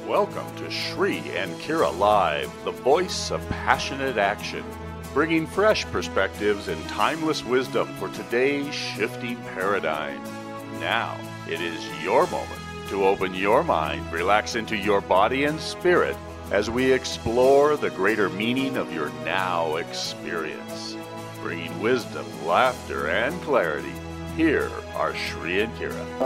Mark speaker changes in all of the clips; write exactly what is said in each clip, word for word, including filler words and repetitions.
Speaker 1: Welcome to Shri and Kira Live, the voice of passionate action, bringing fresh perspectives and timeless wisdom for today's shifting paradigm. Now, it is your moment to open your mind, relax into your body and spirit as we explore the greater meaning of your now experience. Bringing wisdom, laughter, and clarity, here are Shri and Kira.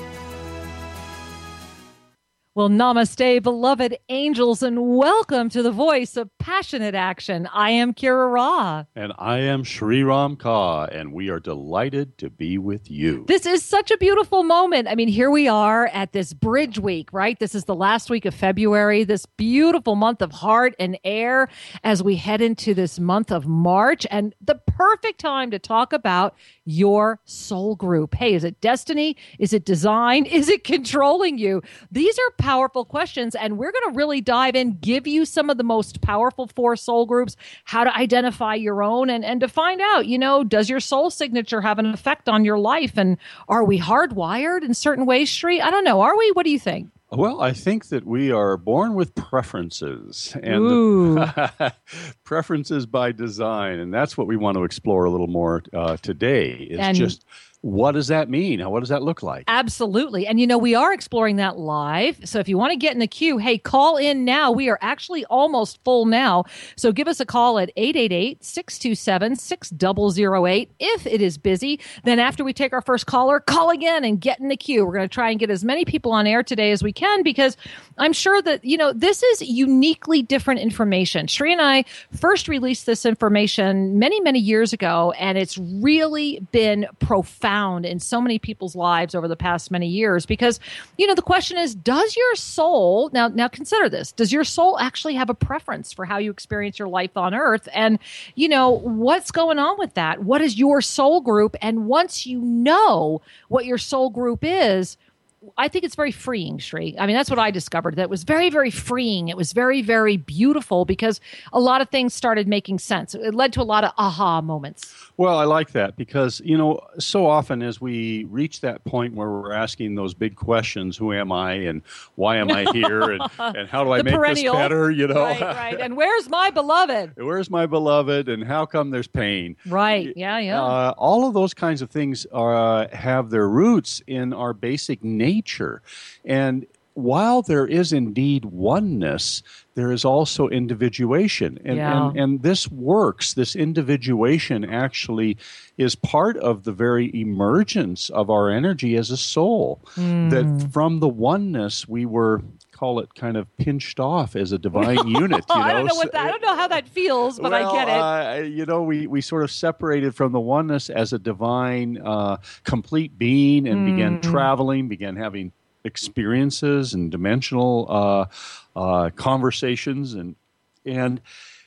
Speaker 2: Well, namaste, beloved angels, and welcome to the voice of passionate action. I am Kira Ra.
Speaker 1: And I am Shri Ram Ka, and we are delighted to be with you.
Speaker 2: This is such a beautiful moment. I mean, here we are at this Bridge Week, right? This is the last week of February, this beautiful month of heart and air as we head into this month of March, and the perfect time to talk about your soul group. Hey, is it destiny? Is it design? Is it controlling you? These are powerful questions, and we're going to really dive in, give you some of the most powerful four soul groups, how to identify your own, and, and to find out, you know, does your soul signature have an effect on your life? And are we hardwired in certain ways, Shri? I don't know. Are we? What do you think?
Speaker 1: Well, I think that we are born with preferences, and the, preferences by design, and that's what we want to explore a little more uh, today. Is
Speaker 2: and
Speaker 1: just what does that mean? What does that look like?
Speaker 2: Absolutely. And, you know, we are exploring that live. So if you want to get in the queue, hey, call in now. We are actually almost full now. So give us a call at eight eight eight, six two seven, six zero zero eight. If it is busy, then after we take our first caller, call again and get in the queue. We're going to try and get as many people on air today as we can, because I'm sure that, you know, this is uniquely different information. Shri and I first released this information many, many years ago, and it's really been profound in so many people's lives over the past many years, because, you know, the question is, does your soul, now, now consider this, does your soul actually have a preference for how you experience your life on earth? And, you know, what's going on with that? What is your soul group? And once you know what your soul group is, I think it's very freeing, Shri. I mean, that's what I discovered. That was very, very freeing. It was very, very beautiful, because a lot of things started making sense. It led to a lot of aha moments.
Speaker 1: Well, I like that, because, you know, so often as we reach that point where we're asking those big questions, who am I and why am I here and, and how do I make
Speaker 2: perennial.
Speaker 1: this better, you know?
Speaker 2: Right, right. And where's my beloved?
Speaker 1: Where's my beloved, and how come there's pain?
Speaker 2: Right, yeah, yeah.
Speaker 1: Uh, all of those kinds of things are, have their roots in our basic nature. Nature. And while there is indeed oneness, there is also individuation. And,
Speaker 2: yeah.
Speaker 1: and, and this works. This individuation actually is part of the very emergence of our energy as a soul.
Speaker 2: Mm.
Speaker 1: That from the oneness, we were, call it, kind of pinched off as a divine unit. You know?
Speaker 2: I don't know what that, I don't know how that feels, but
Speaker 1: well,
Speaker 2: I get it.
Speaker 1: Uh, you know, we, we sort of separated from the oneness as a divine, uh, complete being, and mm. began traveling, began having experiences and dimensional uh, uh, conversations, and and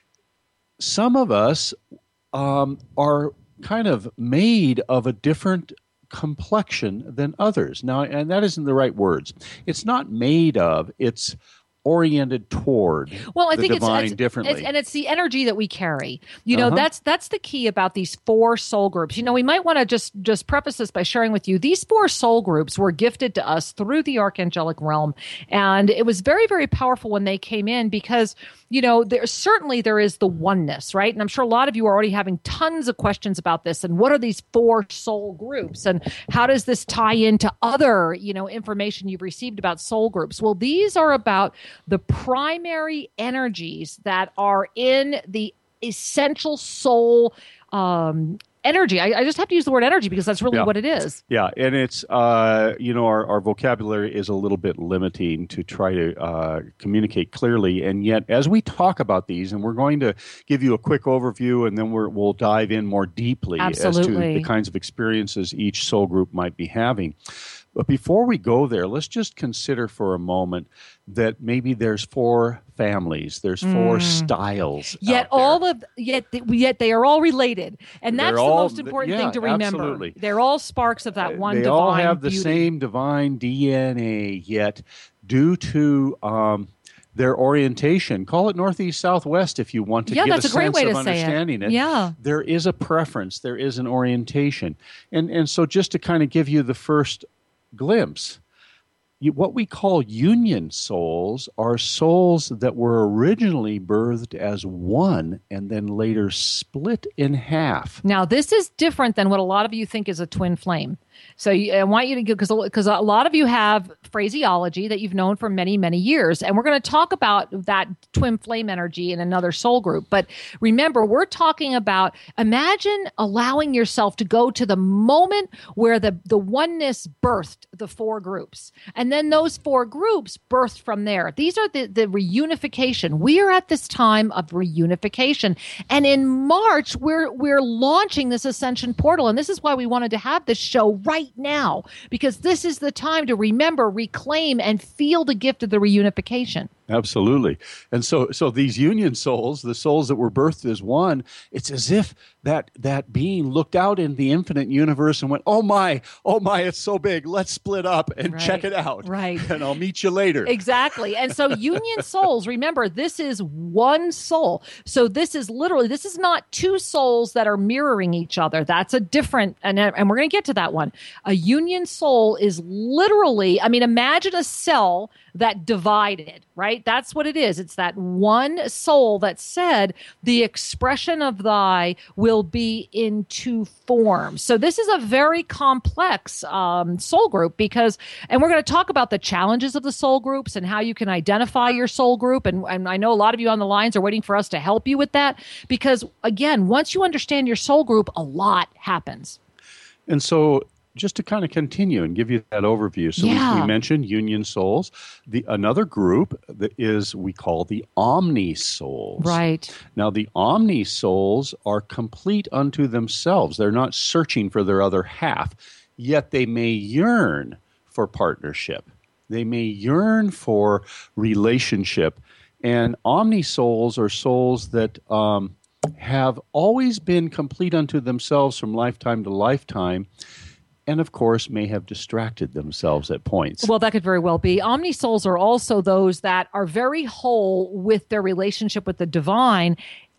Speaker 1: some of us um, are kind of made of a different complexion than others. Now, and that isn't the right words. It's not made of. It's oriented toward
Speaker 2: well, I
Speaker 1: the
Speaker 2: think
Speaker 1: divine
Speaker 2: it's, it's,
Speaker 1: differently.
Speaker 2: It's, and it's the energy that we carry. You know,
Speaker 1: uh-huh.
Speaker 2: that's that's the key about these four soul groups. You know, we might want to just just preface this by sharing with you, these four soul groups were gifted to us through the archangelic realm. And it was very, very powerful when they came in, because, you know, there certainly there is the oneness, right? And I'm sure a lot of you are already having tons of questions about this. And what are these four soul groups? And how does this tie into other, you know, information you've received about soul groups? Well, these are about the primary energies that are in the essential soul um, energy. I, I just have to use the word energy because that's really
Speaker 1: yeah.
Speaker 2: what it is.
Speaker 1: Yeah, and it's, uh, you know, our, our vocabulary is a little bit limiting to try to uh, communicate clearly. And yet, as we talk about these, and we're going to give you a quick overview, and then we're, we'll dive in more deeply
Speaker 2: Absolutely.
Speaker 1: as to the kinds of experiences each soul group might be having. But before we go there, let's just consider for a moment that maybe there's four families, there's four mm. styles.
Speaker 2: Yet all of yet yet they are all related, and that's
Speaker 1: They're
Speaker 2: the
Speaker 1: all,
Speaker 2: most important
Speaker 1: yeah,
Speaker 2: thing to remember.
Speaker 1: Absolutely.
Speaker 2: They're all sparks of that one
Speaker 1: they
Speaker 2: divine
Speaker 1: all have the
Speaker 2: beauty.
Speaker 1: same divine D N A, yet due to um, their orientation, call it northeast, southwest if you want to
Speaker 2: yeah,
Speaker 1: get
Speaker 2: that's
Speaker 1: a,
Speaker 2: a great
Speaker 1: sense
Speaker 2: way
Speaker 1: of
Speaker 2: to say
Speaker 1: understanding it.
Speaker 2: it. Yeah.
Speaker 1: There is a preference, there is an orientation. And, and so just to kind of give you the first glimpse, you, what we call union souls are souls that were originally birthed as one and then later split in half.
Speaker 2: Now, this is different than what a lot of you think is a twin flame. So you, I want you to give, because because a lot of you have phraseology that you've known for many, many years. And we're going to talk about that twin flame energy in another soul group. But remember, we're talking about, imagine allowing yourself to go to the moment where the, the oneness birthed the four groups. And then those four groups birthed from there. These are the, the reunification. We are at this time of reunification. And in March, we're we're launching this Ascension Portal. And this is why we wanted to have this show right now, because this is the time to remember, reclaim, and feel the gift of the reunification.
Speaker 1: Absolutely. And so so these union souls, the souls that were birthed as one, it's as if that that being looked out in the infinite universe and went, oh my, oh my, it's so big. Let's split up and
Speaker 2: Right.
Speaker 1: check it out.
Speaker 2: Right.
Speaker 1: And I'll meet you later.
Speaker 2: Exactly. And so union souls, remember, this is one soul. So this is literally, this is not two souls that are mirroring each other. That's a different, and, and we're going to get to that one. A union soul is literally, I mean, imagine a cell that divided, right? That's what it is. It's that one soul that said, the expression of thy will be in two forms. So this is a very complex um, soul group because, and we're going to talk about the challenges of the soul groups and how you can identify your soul group. And, and I know a lot of you on the lines are waiting for us to help you with that because, again, once you understand your soul group, a lot happens.
Speaker 1: And so just to kind of continue and give you that overview. So
Speaker 2: Yeah.
Speaker 1: we, we mentioned union souls. The another group that is we call the omni souls.
Speaker 2: Right.
Speaker 1: Now the omni souls are complete unto themselves. They're not searching for their other half, yet they may yearn for partnership. They may yearn for relationship. And omni souls are souls that um, have always been complete unto themselves from lifetime to lifetime, and of course may have distracted themselves at points.
Speaker 2: Well, that could very well be. Omni souls are also those that are very whole with their relationship with the divine.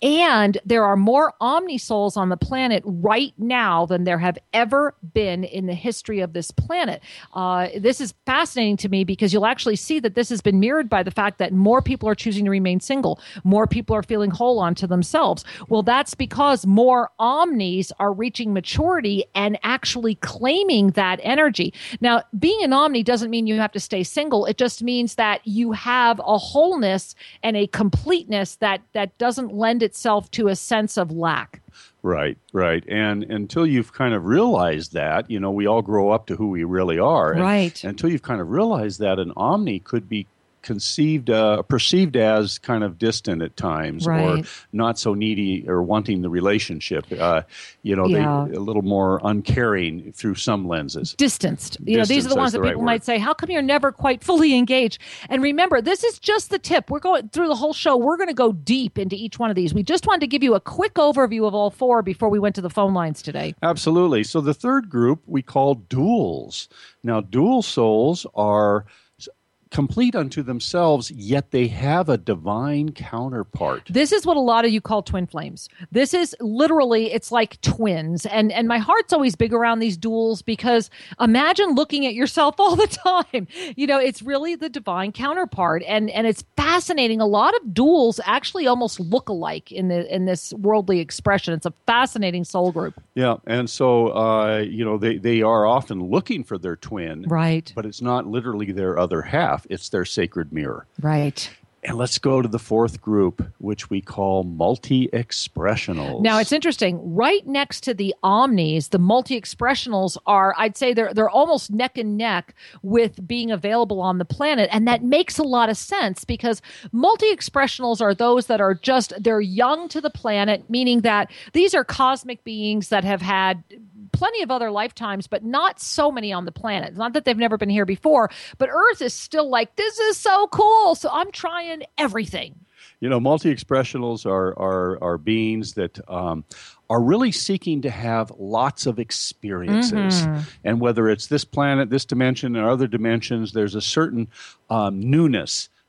Speaker 2: And there are more omni souls on the planet right now than there have ever been in the history of this planet. Uh, this is fascinating to me because you'll actually see that this has been mirrored by the fact that more people are choosing to remain single. More people are feeling whole onto themselves. Well, that's because more omnis are reaching maturity and actually claiming that energy. Now, being an omni doesn't mean you have to stay single. It just means that you have a wholeness and a completeness that, that doesn't lend itself to a sense of lack.
Speaker 1: Right, right. And until you've kind of realized that, you know, we all grow up to who we really are. And,
Speaker 2: Right.
Speaker 1: and until you've kind of realized that an omni could be conceived, uh, perceived as kind of distant at times,
Speaker 2: Right.
Speaker 1: or not so needy or wanting the relationship, uh, you know,
Speaker 2: Yeah.
Speaker 1: they, a little more uncaring through some lenses.
Speaker 2: Distanced. You know, these are
Speaker 1: Distance,
Speaker 2: the ones
Speaker 1: that's
Speaker 2: that
Speaker 1: the right
Speaker 2: people
Speaker 1: word.
Speaker 2: might say, how come you're never quite fully engaged? And remember, this is just the tip. We're going through the whole show. We're going to go deep into each one of these. We just wanted to give you a quick overview of all four before we went to the phone lines today.
Speaker 1: Absolutely. So the third group we call duals. Now, dual souls are complete unto themselves, yet they have a divine counterpart.
Speaker 2: This is what a lot of you call twin flames. This is literally, it's like twins. And and my heart's always big around these duals because imagine looking at yourself all the time. You know, it's really the divine counterpart. And and it's fascinating. A lot of duals actually almost look alike in the in this worldly expression. It's a fascinating soul group.
Speaker 1: Yeah, and so, uh, you know, they, they are often looking for their twin,
Speaker 2: Right.
Speaker 1: but it's not literally their other half. It's their sacred mirror.
Speaker 2: Right.
Speaker 1: And let's go to the fourth group, which we call multi-expressionals.
Speaker 2: Now, it's interesting. Right next to the omnis, the multi-expressionals are, I'd say they're they're almost neck and neck with being available on the planet. And that makes a lot of sense because multi-expressionals are those that are just, they're young to the planet, meaning that these are cosmic beings that have had plenty of other lifetimes, but not so many on the planet. It's not that they've never been here before, but Earth is still like, this is so cool. So I'm trying everything.
Speaker 1: You know, multi-expressionals are are, are beings that um, are really seeking to have lots of experiences.
Speaker 2: Mm-hmm.
Speaker 1: And whether it's this planet, this dimension, or other dimensions, there's a certain um, newness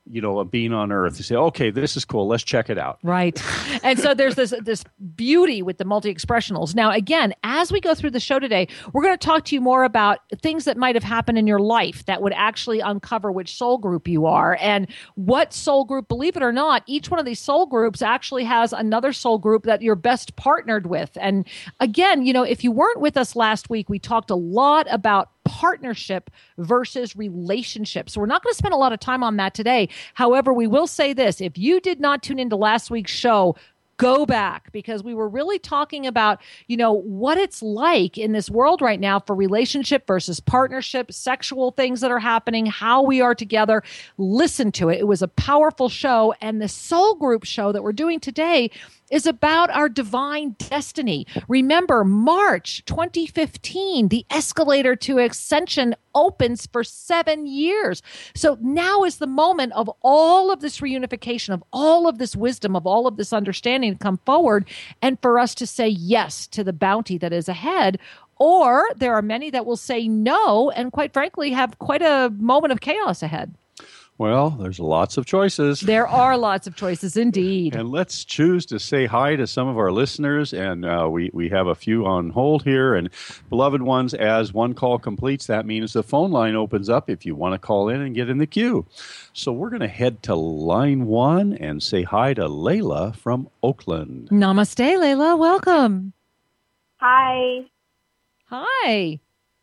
Speaker 1: you know, a being on Earth. You say, okay, this is cool. Let's check it out.
Speaker 2: Right. And so there's this this beauty with the multi-expressionals. Now, again, as we go through the show today, we're going to talk to you more about things that might have happened in your life that would actually uncover which soul group you are and what soul group, believe it or not, each one of these soul groups actually has another soul group that you're best partnered with. And again, you know, if you weren't with us last week, we talked a lot about partnership versus relationship. So we're not going to spend a lot of time on that today. However, we will say this. If you did not tune into last week's show, go back, because we were really talking about, you know, what it's like in this world right now for relationship versus partnership, sexual things that are happening, how we are together. Listen to it. It was a powerful show. And the soul group show that we're doing today is about our divine destiny. Remember, March twenty fifteen, the escalator to ascension opens for seven years. So now is the moment of all of this reunification, of all of this wisdom, of all of this understanding to come forward, and for us to say yes to the bounty that is ahead. Or there are many that will say no, and quite frankly, have quite a moment of chaos ahead.
Speaker 1: Well, there's lots of choices.
Speaker 2: There are lots of choices indeed.
Speaker 1: And let's choose to say hi to some of our listeners. And uh, we, we have a few on hold here. And beloved ones, as one call completes, that means the phone line opens up if you want to call in and get in the queue. So we're going to head to line one and say hi to Layla from Oakland.
Speaker 2: Namaste, Layla. Welcome.
Speaker 3: Hi.
Speaker 2: Hi.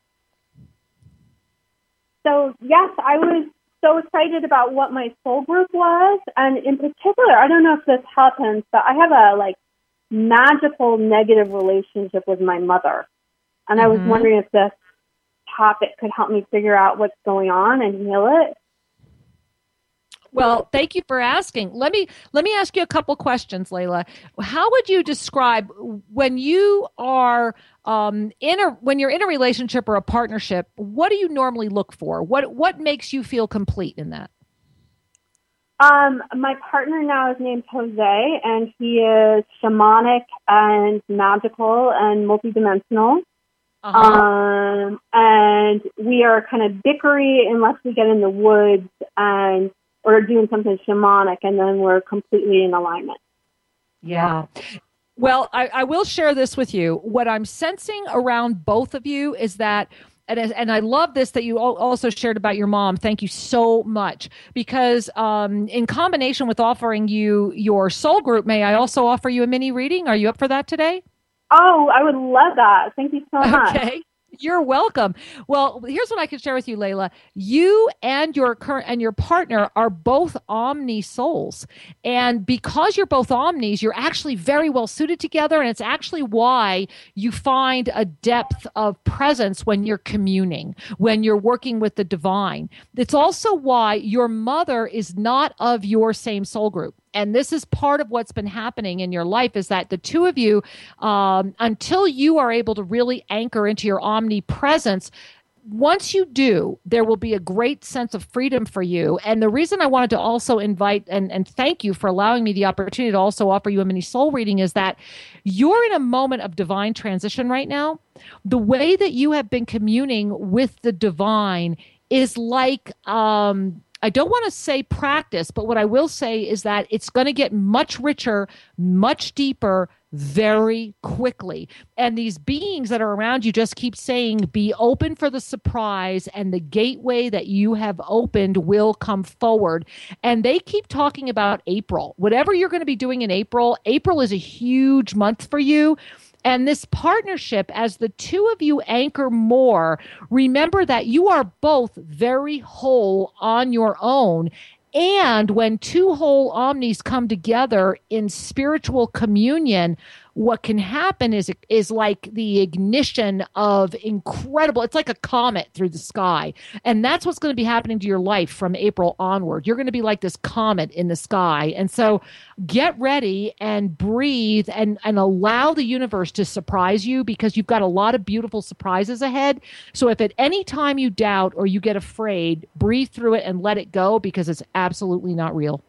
Speaker 3: So, yes, I was so excited about what my soul group was, and in particular, I don't know if this happens, but I have a like magical negative relationship with my mother, and mm-hmm. I was wondering if this topic could help me figure out what's going on and heal it.
Speaker 2: Well, thank you for asking. Let me let me ask you a couple questions, Layla. How would you describe when you are um, in a when you're in a relationship or a partnership? What do you normally look for? What what makes you feel complete in that?
Speaker 3: Um, my partner now is named Jose, and he is shamanic and magical and multidimensional. Uh-huh. Um, and we are kind of bickery unless we get in the woods and or doing something shamanic, and then we're completely in alignment.
Speaker 2: Yeah. Well, I, I will share this with you. What I'm sensing around both of you is that, and, and I love this that you also shared about your mom. Thank you so much. Because um, in combination with offering you your soul group, may I also offer you a mini reading? Are you up for that today?
Speaker 3: Oh, I would love that. Thank you so much.
Speaker 2: Okay. You're welcome. Well, here's what I can share with you, Layla. You and your current and your partner are both Omni souls. And because you're both Omnis, you're actually very well suited together. And it's actually why you find a depth of presence when you're communing, when you're working with the divine. It's also why your mother is not of your same soul group. And this is part of what's been happening in your life is that the two of you, um, until you are able to really anchor into your omnipresence, once you do, there will be a great sense of freedom for you. And the reason I wanted to also invite and, and thank you for allowing me the opportunity to also offer you a mini soul reading is that you're in a moment of divine transition right now. The way that you have been communing with the divine is like... Um, I don't want to say practice, but what I will say is that it's going to get much richer, much deeper, very quickly. And these beings that are around you just keep saying, be open for the surprise, and the gateway that you have opened will come forward. And they keep talking about April. Whatever you're going to be doing in April, April is a huge month for you. And this partnership, as the two of you anchor more, remember that you are both very whole on your own. And when two whole omnis come together in spiritual communion, what can happen is is like the ignition of incredible, it's like a comet through the sky. And that's what's going to be happening to your life from April onward. You're going to be like this comet in the sky. And so get ready and breathe and, and allow the universe to surprise you, because you've got a lot of beautiful surprises ahead. So if at any time you doubt or you get afraid, breathe through it and let it go, because it's absolutely not real.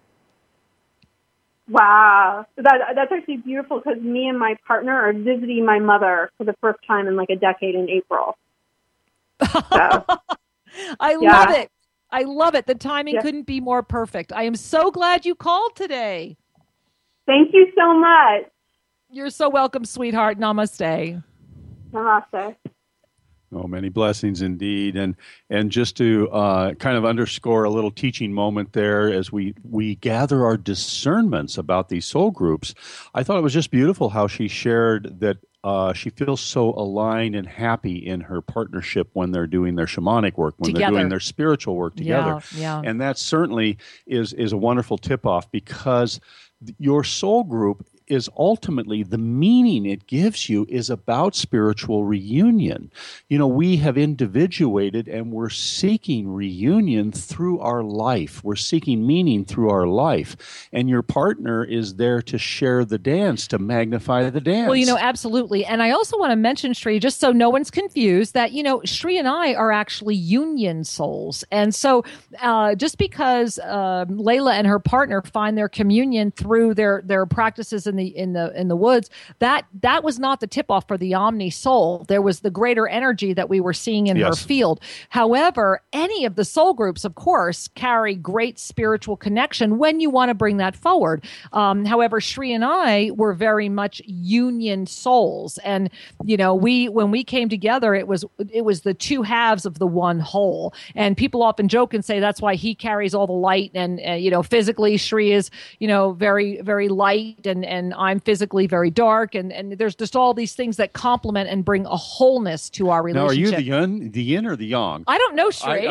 Speaker 3: Wow. That, that's actually beautiful, because me and my partner are visiting my mother for the first time in like a decade in April. So,
Speaker 2: I
Speaker 3: yeah.
Speaker 2: love it. I love it. The timing
Speaker 3: Yes.
Speaker 2: couldn't be more perfect. I am so glad you called today.
Speaker 3: Thank you so much.
Speaker 2: You're so welcome, sweetheart. Namaste.
Speaker 3: Namaste.
Speaker 1: Oh, many blessings indeed. And and just to uh, kind of underscore a little teaching moment there as we, we gather our discernments about these soul groups, I thought it was just beautiful how she shared that uh, she feels so aligned and happy in her partnership when they're doing their shamanic work, when
Speaker 2: Together.
Speaker 1: they're doing their spiritual work together.
Speaker 2: Yeah, yeah.
Speaker 1: And that certainly is, is a wonderful tip-off because your soul group is ultimately the meaning it gives you is about spiritual reunion. You know, we have individuated and we're seeking reunion through our life. We're seeking meaning through our life. And your partner is there to share the dance, to magnify the dance.
Speaker 2: Well, you know, absolutely. And I also want to mention, Shri, just so no one's confused, that, you know, Shri and I are actually union souls. And so uh, just because uh, Layla and her partner find their communion through their, their practices in the in the in the woods, that that was not the tip off for the Omni soul. There was the greater energy that we were seeing in
Speaker 1: Yes.
Speaker 2: her field. However, any of the soul groups, of course, carry great spiritual connection when you want to bring that forward. Um, however, Shri and I were very much union souls, and you know, we when we came together, it was it was the two halves of the one whole. And people often joke and say that's why he carries all the light, and uh, you know, physically Shri is you know very very light, and and I'm physically very dark, and, and there's just all these things that complement and bring a wholeness to our
Speaker 1: Now, are you
Speaker 2: relationship.
Speaker 1: the yin, the yin or the yang?
Speaker 2: I don't know, Shri.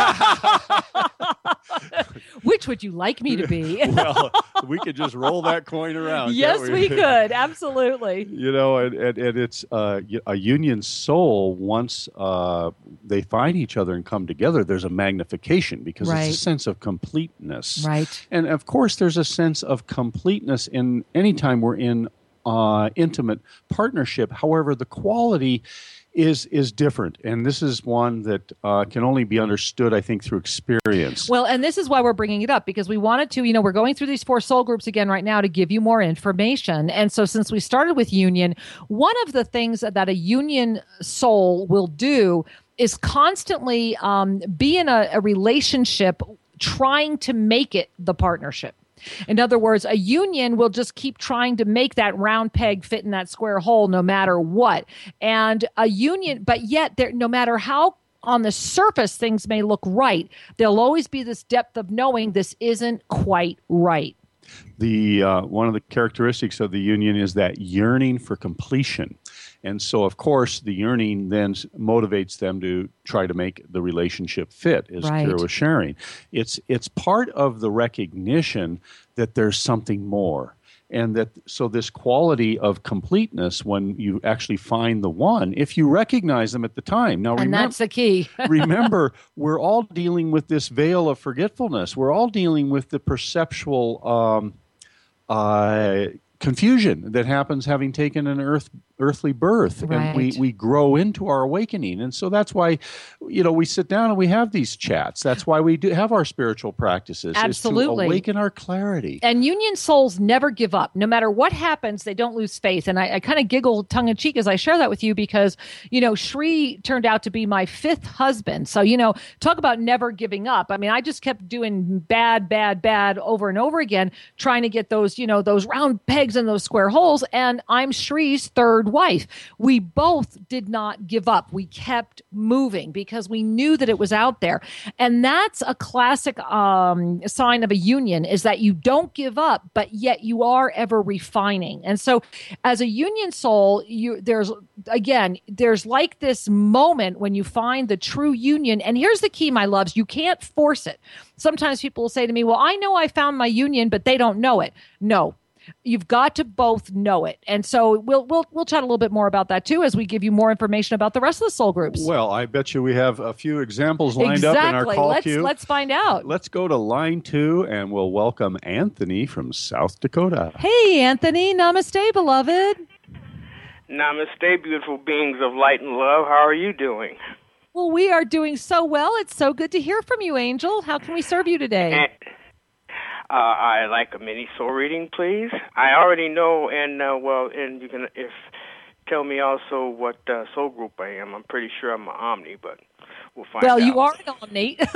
Speaker 1: I- I-
Speaker 2: Which would you like me to be?
Speaker 1: well, we could just roll that coin around.
Speaker 2: Yes,
Speaker 1: can't
Speaker 2: we could. Absolutely.
Speaker 1: You know, and, and, and it's uh, a union soul. Once uh, they find each other and come together, there's a magnification because
Speaker 2: Right.
Speaker 1: it's a sense of completeness.
Speaker 2: Right.
Speaker 1: And of course, there's a sense of completeness in any time we're in uh, intimate partnership. However, the quality is is different, and this is one that uh, can only be understood, I think, through experience.
Speaker 2: Well, and this is why we're bringing it up, because we wanted to, you know, we're going through these four soul groups again right now to give you more information. And so since we started with union, one of the things that a union soul will do is constantly um, be in a, a relationship trying to make it the partnership. In other words, a union will just keep trying to make that round peg fit in that square hole no matter what. And a union, but yet there, no matter how on the surface things may look right, there'll always be this depth of knowing this isn't quite right.
Speaker 1: The uh, one of the characteristics of the union is that yearning for completion. And so, of course, the yearning then s- motivates them to try to make the relationship fit, as
Speaker 2: Right.
Speaker 1: Kira was sharing. It's it's part of the recognition that there's something more. And that so this quality of completeness, when you actually find the one, if you recognize them at the time. Now,
Speaker 2: And
Speaker 1: remember,
Speaker 2: that's the key.
Speaker 1: remember, we're all dealing with this veil of forgetfulness. We're all dealing with the perceptual um, uh, confusion that happens having taken an earth earthly birth, and we
Speaker 2: Right.
Speaker 1: we grow into our awakening. And so that's why, you know, we sit down and we have these chats. That's why we do have our spiritual practices.
Speaker 2: Absolutely.
Speaker 1: Is to awaken our clarity.
Speaker 2: And union souls never give up. No matter what happens, they don't lose faith. And I, I kind of giggle tongue in cheek as I share that with you because, you know, Shri turned out to be my fifth husband. So, you know, talk about never giving up. I mean, I just kept doing bad, bad, bad over and over again, trying to get those, you know, those round pegs in those square holes. And I'm Shri's third wife. We both did not give up. We kept moving because we knew that it was out there. And that's a classic um, sign of a union, is that you don't give up, but yet you are ever refining. And so as a union soul, you there's, again, there's like this moment when you find the true union. And here's the key, my loves, you can't force it. Sometimes people will say to me, well, I know I found my union, but they don't know it. No. You've got to both know it. And so we'll we'll we'll chat a little bit more about that too as we give you more information about the rest of the soul groups.
Speaker 1: Well, I bet you we have a few examples lined
Speaker 2: exactly.
Speaker 1: up in our call
Speaker 2: let's,
Speaker 1: queue.
Speaker 2: Let's find out.
Speaker 1: Let's go to line two, and we'll welcome Anthony from South Dakota.
Speaker 2: Hey, Anthony. Namaste, beloved.
Speaker 4: Namaste, beautiful beings of light and love. How are you doing?
Speaker 2: Well, we are doing so well. It's so good to hear from you, Angel. How can we serve you today?
Speaker 4: Uh, I'd like a mini soul reading, please. I already know, and uh, well, and you can if tell me also what uh, soul group I am. I'm pretty sure I'm an Omni, but we'll find
Speaker 2: Well,
Speaker 4: out.
Speaker 2: you are an Omni.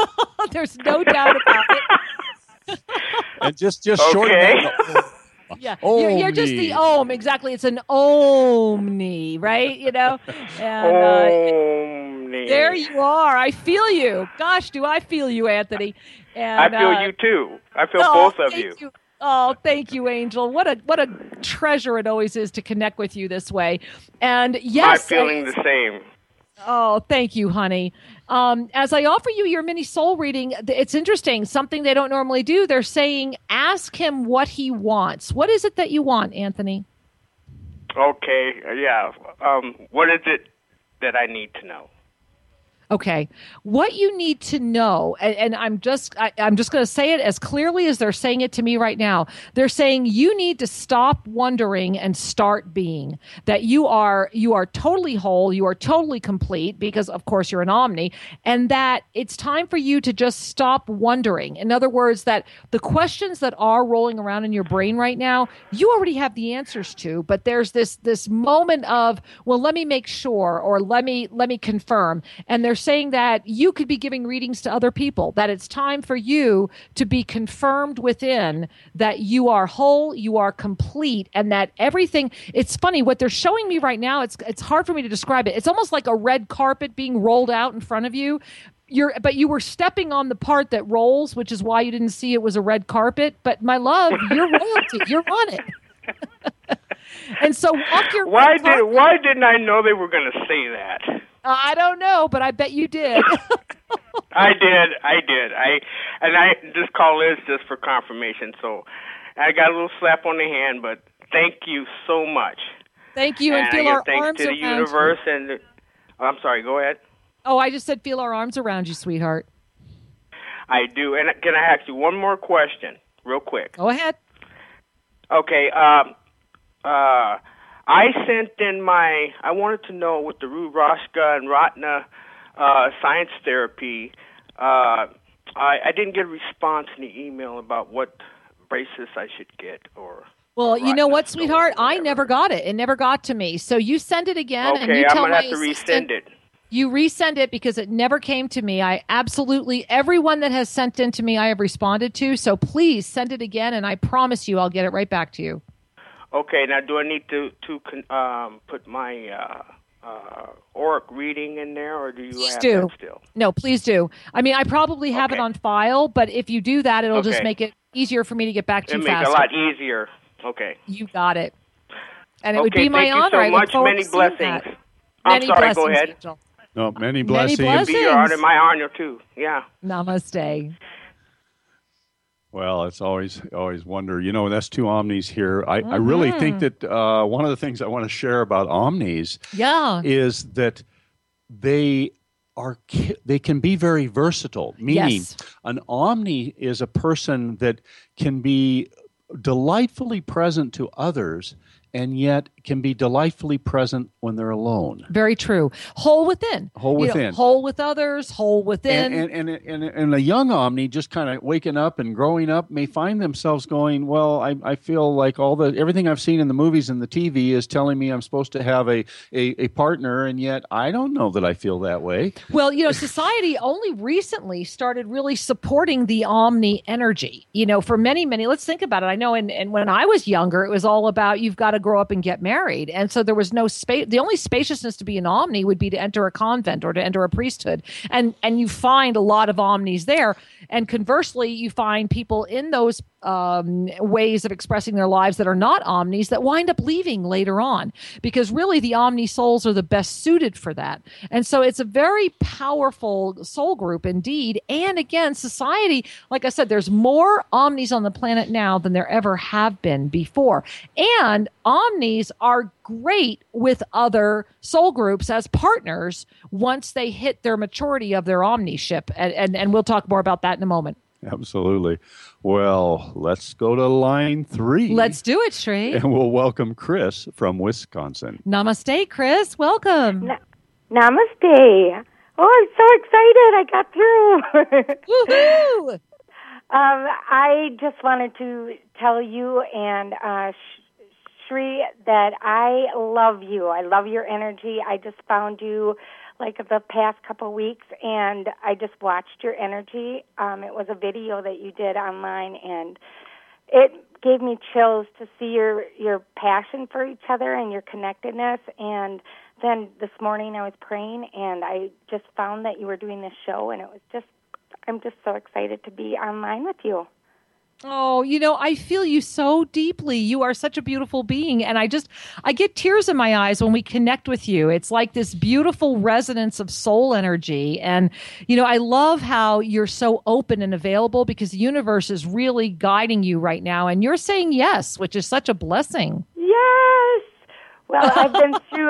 Speaker 2: There's no doubt about it.
Speaker 1: And just just
Speaker 4: Okay.
Speaker 1: shorten that.
Speaker 2: Yeah, you're, you're just the Om. Exactly. It's an Omni, right? You know? And, uh,
Speaker 4: Omni.
Speaker 2: there you are. I feel you. Gosh, do I feel you, Anthony. And,
Speaker 4: I feel
Speaker 2: uh,
Speaker 4: you too. I feel
Speaker 2: oh,
Speaker 4: both of
Speaker 2: thank
Speaker 4: you.
Speaker 2: you. Oh, thank you, Angel. What a what a treasure it always is to connect with you this way. And yes,
Speaker 4: My feeling
Speaker 2: I-
Speaker 4: the same.
Speaker 2: Oh, thank you, honey. Um, as I offer you your mini soul reading, it's interesting. Something they don't normally do. They're saying, ask him what he wants. What is it that you want, Anthony?
Speaker 4: Okay, yeah. Um, what is it that I need to know?
Speaker 2: Okay. What you need to know, and, and I'm just I, I'm just going to say it as clearly as they're saying it to me right now. They're saying you need to stop wondering and start being. That you are you are totally whole, you are totally complete, because of course you're an omni, and that it's time for you to just stop wondering. In other words, that the questions that are rolling around in your brain right now, you already have the answers to, but there's this this moment of, well, let me make sure, or let me let me confirm. And they're saying that you could be giving readings to other people, that it's time for you to be confirmed within that you are whole, you are complete, and that everything, it's funny, what they're showing me right now, it's it's hard for me to describe it. It's almost like a red carpet being rolled out in front of you. You're, but you were stepping on the part that rolls, which is why you didn't see it was a red carpet. But my love, you're royalty. You're on it. And so walk your
Speaker 4: Why
Speaker 2: red
Speaker 4: did
Speaker 2: carpet.
Speaker 4: Why didn't I know they were going to say that?
Speaker 2: I don't know, but I bet you did.
Speaker 4: I did, I did. I and I this call is just for confirmation, so I got a little slap on the hand, but thank you so much.
Speaker 2: Thank you, and,
Speaker 4: and
Speaker 2: feel
Speaker 4: I give
Speaker 2: our
Speaker 4: thanks
Speaker 2: arms
Speaker 4: to the
Speaker 2: around
Speaker 4: universe
Speaker 2: you.
Speaker 4: and oh, I'm sorry, go ahead.
Speaker 2: Oh, I just said feel our arms around you, sweetheart.
Speaker 4: I do. And can I ask you one more question real quick?
Speaker 2: Go ahead.
Speaker 4: Okay, um uh I sent in my, I wanted to know with the Rudrashka and Ratna uh, science therapy, uh, I, I didn't get a response in the email about what bracelets I should get or...
Speaker 2: Well,
Speaker 4: or
Speaker 2: you know what,
Speaker 4: Ratna
Speaker 2: sweetheart?
Speaker 4: stone or
Speaker 2: I
Speaker 4: whatever.
Speaker 2: never got it. It never got to me. So you send it again, and
Speaker 4: Okay,
Speaker 2: you
Speaker 4: I'm
Speaker 2: tell
Speaker 4: going to
Speaker 2: my
Speaker 4: have to
Speaker 2: assistant,
Speaker 4: resend it.
Speaker 2: You resend it because it never came to me. I absolutely, everyone that has sent in to me, I have responded to. So please send it again, and I promise you I'll get it right back to you.
Speaker 4: Okay, now do I need to to con- um, put my uh, uh, Auric reading in there, or do you
Speaker 2: Please
Speaker 4: have
Speaker 2: do.
Speaker 4: that still?
Speaker 2: No, please do. I mean, I probably have
Speaker 4: Okay.
Speaker 2: it on file, but if you do that, it'll just
Speaker 4: Okay.
Speaker 2: make it easier for me to get back to
Speaker 4: It'll
Speaker 2: you
Speaker 4: make it
Speaker 2: faster.
Speaker 4: a lot easier. Okay.
Speaker 2: You got it. And it
Speaker 4: okay,
Speaker 2: would be my
Speaker 4: thank
Speaker 2: honor.
Speaker 4: you so
Speaker 2: I look
Speaker 4: much.
Speaker 2: forward
Speaker 4: Many
Speaker 2: to seeing
Speaker 4: blessings.
Speaker 2: that.
Speaker 4: I'm
Speaker 2: Many
Speaker 4: sorry,
Speaker 2: blessings,
Speaker 4: go ahead.
Speaker 2: Angel.
Speaker 1: No, many
Speaker 2: Many
Speaker 1: blessings.
Speaker 2: blessings.
Speaker 4: Be your honor, my honor too. Yeah.
Speaker 2: Namaste.
Speaker 1: Well, it's always always wonder. You know, that's two omnis here. I, mm-hmm. I really think that uh, one of the things I want to share about omnis
Speaker 2: yeah.
Speaker 1: is that they are they can be very versatile. Meaning,
Speaker 2: yes.
Speaker 1: an omni is a person that can be delightfully present to others, and yet can be delightfully present when they're alone.
Speaker 2: Very true. Whole within.
Speaker 1: Whole
Speaker 2: you
Speaker 1: within.
Speaker 2: Know, whole with others, whole within.
Speaker 1: And, and, and, and, and a young omni just kind of waking up and growing up may find themselves going, well, I, I feel like all the everything I've seen in the movies and the T V is telling me I'm supposed to have a, a, a partner, and yet I don't know that I feel that way.
Speaker 2: Well, you know, society only recently started really supporting the omni energy. You know, for many, many, let's think about it. I know and and when I was younger, it was all about you've got to grow up and get married. And so there was no space. The only spaciousness to be an omni would be to enter a convent or to enter a priesthood. And and you find a lot of omnis there. And conversely, you find people in those um, ways of expressing their lives that are not omnis that wind up leaving later on, because really the omni souls are the best suited for that. And so it's a very powerful soul group indeed. And again, society, like I said, there's more omnis on the planet now than there ever have been before. And omnis are great with other soul groups as partners once they hit their maturity of their omniship. And, and, and we'll talk more about that in a moment.
Speaker 1: Absolutely. Well, let's go to line three.
Speaker 2: Let's do it, Shree.
Speaker 1: And we'll welcome Chris from Wisconsin.
Speaker 2: Namaste, Chris. Welcome.
Speaker 5: Na- Namaste. Oh, I'm so excited. I got through.
Speaker 2: Woohoo!
Speaker 5: um, I just wanted to tell you and uh, Shree that I love you. I love your energy. I just found you like the past couple weeks, and I just watched your energy. Um, it was a video that you did online, and it gave me chills to see your, your passion for each other and your connectedness. And then this morning I was praying, and I just found that you were doing this show, and it was just, I'm just so excited to be online with you.
Speaker 2: Oh, you know, I feel you so deeply. You are such a beautiful being. And I just, I get tears in my eyes when we connect with you. It's like this beautiful resonance of soul energy. And, you know, I love how you're so open and available because the universe is really guiding you right now. And you're saying yes, which is such a blessing.
Speaker 5: Yes. Well, I've been through,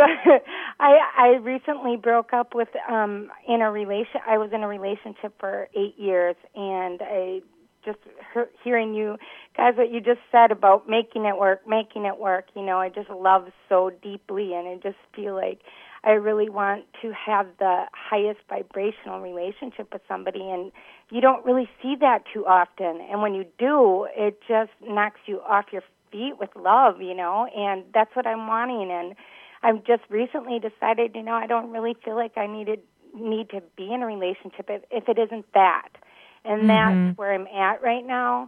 Speaker 5: I, I recently broke up with, um, in a relation, I was in a relationship for eight years and I just hearing you guys, what you just said about making it work, making it work, you know, I just love so deeply, and I just feel like I really want to have the highest vibrational relationship with somebody, and you don't really see that too often, and when you do, it just knocks you off your feet with love, you know, and that's what I'm wanting, and I've just recently decided, you know, I don't really feel like I needed need to be in a relationship if, if it isn't that. And
Speaker 2: mm-hmm.
Speaker 5: that's where I'm at right now.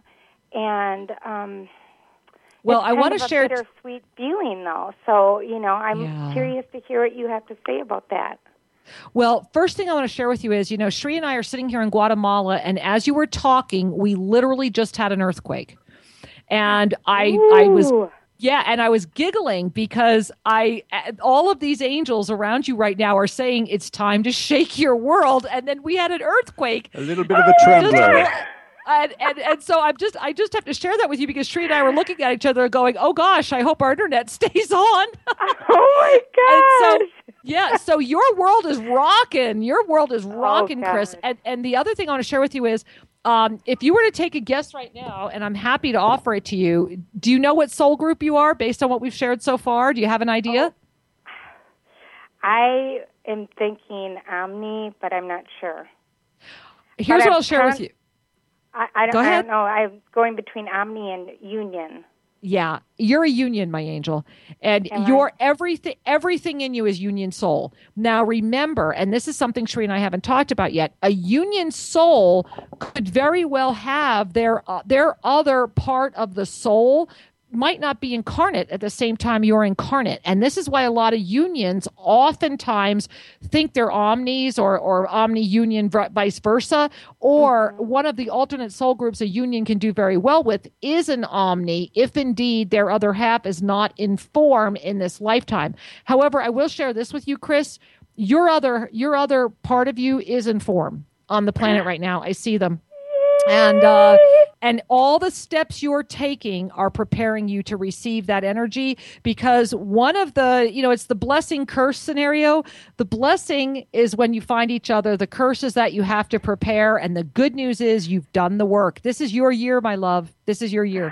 Speaker 5: And um,
Speaker 2: well,
Speaker 5: it's
Speaker 2: I want
Speaker 5: to
Speaker 2: share
Speaker 5: a bittersweet feeling, though. So, you know, I'm
Speaker 2: yeah.
Speaker 5: curious to hear what you have to say about that.
Speaker 2: Well, first thing I want to share with you is, you know, Sri and I are sitting here in Guatemala, and as you were talking, we literally just had an earthquake. And I,
Speaker 5: Ooh.
Speaker 2: I was... Yeah, and I was giggling because I all of these angels around you right now are saying it's time to shake your world, and then we had an earthquake.
Speaker 1: A little bit of a trembler.
Speaker 2: And, and and so I'm just I just have to share that with you because Sri and I were looking at each other going, oh gosh, I hope our internet stays on.
Speaker 5: Oh my gosh.
Speaker 2: And so yeah, so your world is rocking. Your world is rocking,
Speaker 5: oh,
Speaker 2: Chris. And and the other thing I want to share with you is Um, if you were to take a guess right now, and I'm happy to offer it to you, do you know what soul group you are based on what we've shared so far? Do you have an idea?
Speaker 5: Oh. I am thinking Omni, but I'm not sure.
Speaker 2: Here's
Speaker 5: but
Speaker 2: what
Speaker 5: I'm
Speaker 2: I'll share
Speaker 5: con-
Speaker 2: with you.
Speaker 5: I, I, don't,
Speaker 2: Go
Speaker 5: I
Speaker 2: ahead.
Speaker 5: don't know. I'm going between Omni and Union.
Speaker 2: Yeah, you're a union, my angel. And
Speaker 5: Am
Speaker 2: your
Speaker 5: I?
Speaker 2: everything everything in you is union soul. Now remember, and this is something Sri and I haven't talked about yet, a union soul could very well have their uh, their other part of the soul might not be incarnate at the same time you're incarnate. And this is why a lot of unions oftentimes think they're omnis or, or omni-union vice versa. Or mm-hmm. one of the alternate soul groups a union can do very well with is an omni, if indeed their other half is not in form in this lifetime. However, I will share this with you, Chris. Your other, your other part of you is in form on the planet right now. I see them. And uh, and all the steps you're taking are preparing you to receive that energy, because one of the, you know, it's the blessing curse scenario. The blessing is when you find each other. The curse is that you have to prepare. And the good news is you've done the work. This is your year, my love. This is your year.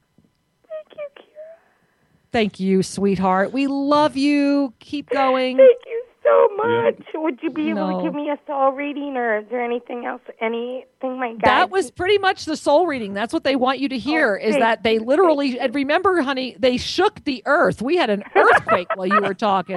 Speaker 5: Thank you, Kira.
Speaker 2: Thank you, sweetheart. We love you. Keep going.
Speaker 5: Thank you so much. Yeah. Would you be able
Speaker 2: no.
Speaker 5: to give me a soul reading, or is there anything else, anything my guide?
Speaker 2: That was pretty much the soul reading. That's what they want you to hear, oh, is that they literally, and remember, honey, they shook the earth. We had an earthquake while you were talking.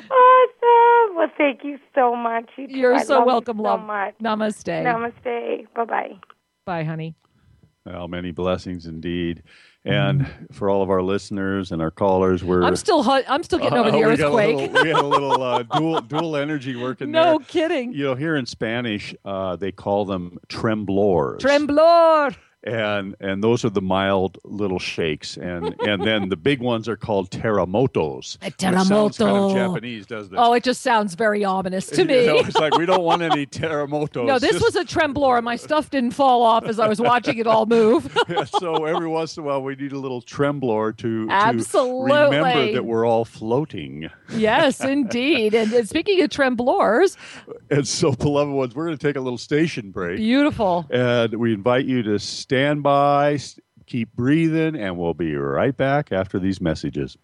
Speaker 5: Awesome. Well, thank you so much. You
Speaker 2: You're
Speaker 5: I
Speaker 2: so
Speaker 5: love
Speaker 2: welcome,
Speaker 5: you
Speaker 2: love.
Speaker 5: so much.
Speaker 2: Namaste.
Speaker 5: Namaste. Bye-bye.
Speaker 2: Bye, honey.
Speaker 1: Well, many blessings indeed. And for all of our listeners and our callers, we're
Speaker 2: I'm still hu- I'm still getting over uh, the earthquake.
Speaker 1: We, got a little, we had a little uh, dual dual energy working
Speaker 2: no
Speaker 1: there.
Speaker 2: No kidding.
Speaker 1: You know, here in Spanish, uh, they call them tremblores.
Speaker 2: Tremblor.
Speaker 1: And and those are the mild little shakes, and and then the big ones are called terremotos.
Speaker 2: A terremoto.
Speaker 1: Sounds kind of Japanese, doesn't it?
Speaker 2: Oh, it just sounds very ominous to me.
Speaker 1: You know, it's like we don't want any terremotos.
Speaker 2: No, this
Speaker 1: just...
Speaker 2: was a tremblor. My stuff didn't fall off as I was watching it all move.
Speaker 1: Yeah, so every once in a while, we need a little tremblor to,
Speaker 2: Absolutely.
Speaker 1: to remember that we're all floating.
Speaker 2: Yes, indeed. And, and speaking of tremblors,
Speaker 1: and so beloved ones, we're going to take a little station break.
Speaker 2: Beautiful.
Speaker 1: And we invite you to stand by, keep breathing, and we'll be right back after these messages.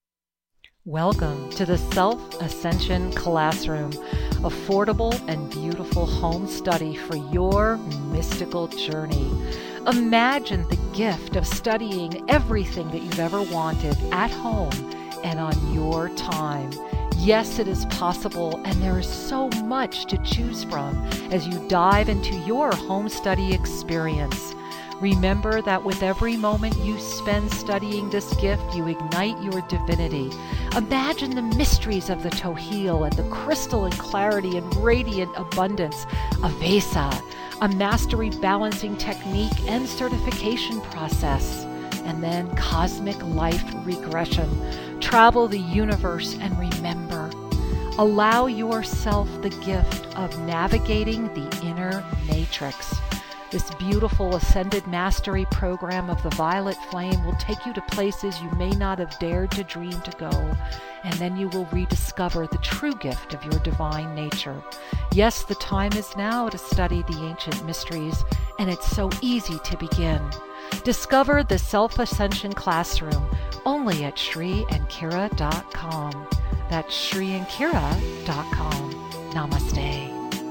Speaker 2: Welcome to the Self-Ascension Classroom, affordable and beautiful home study for your mystical journey. Imagine the gift of studying everything that you've ever wanted at home and on your time. Yes, it is possible, and there is so much to choose from as you dive into your home study experience. Remember that with every moment you spend studying this gift, you ignite your divinity. Imagine the mysteries of the Tohil and the crystalline clarity and radiant abundance of Vesa, a mastery balancing technique and certification process, and then cosmic life regression. Travel the universe and remember. Allow yourself the gift of navigating the inner matrix. This beautiful Ascended Mastery program of the Violet Flame will take you to places you may not have dared to dream to go, and then you will rediscover the true gift of your divine nature. Yes, the time is now to study the ancient mysteries, and it's so easy to begin. Discover the Self-Ascension Classroom only at Shri and Kira dot com. That's Shri and Kira dot com. Namaste.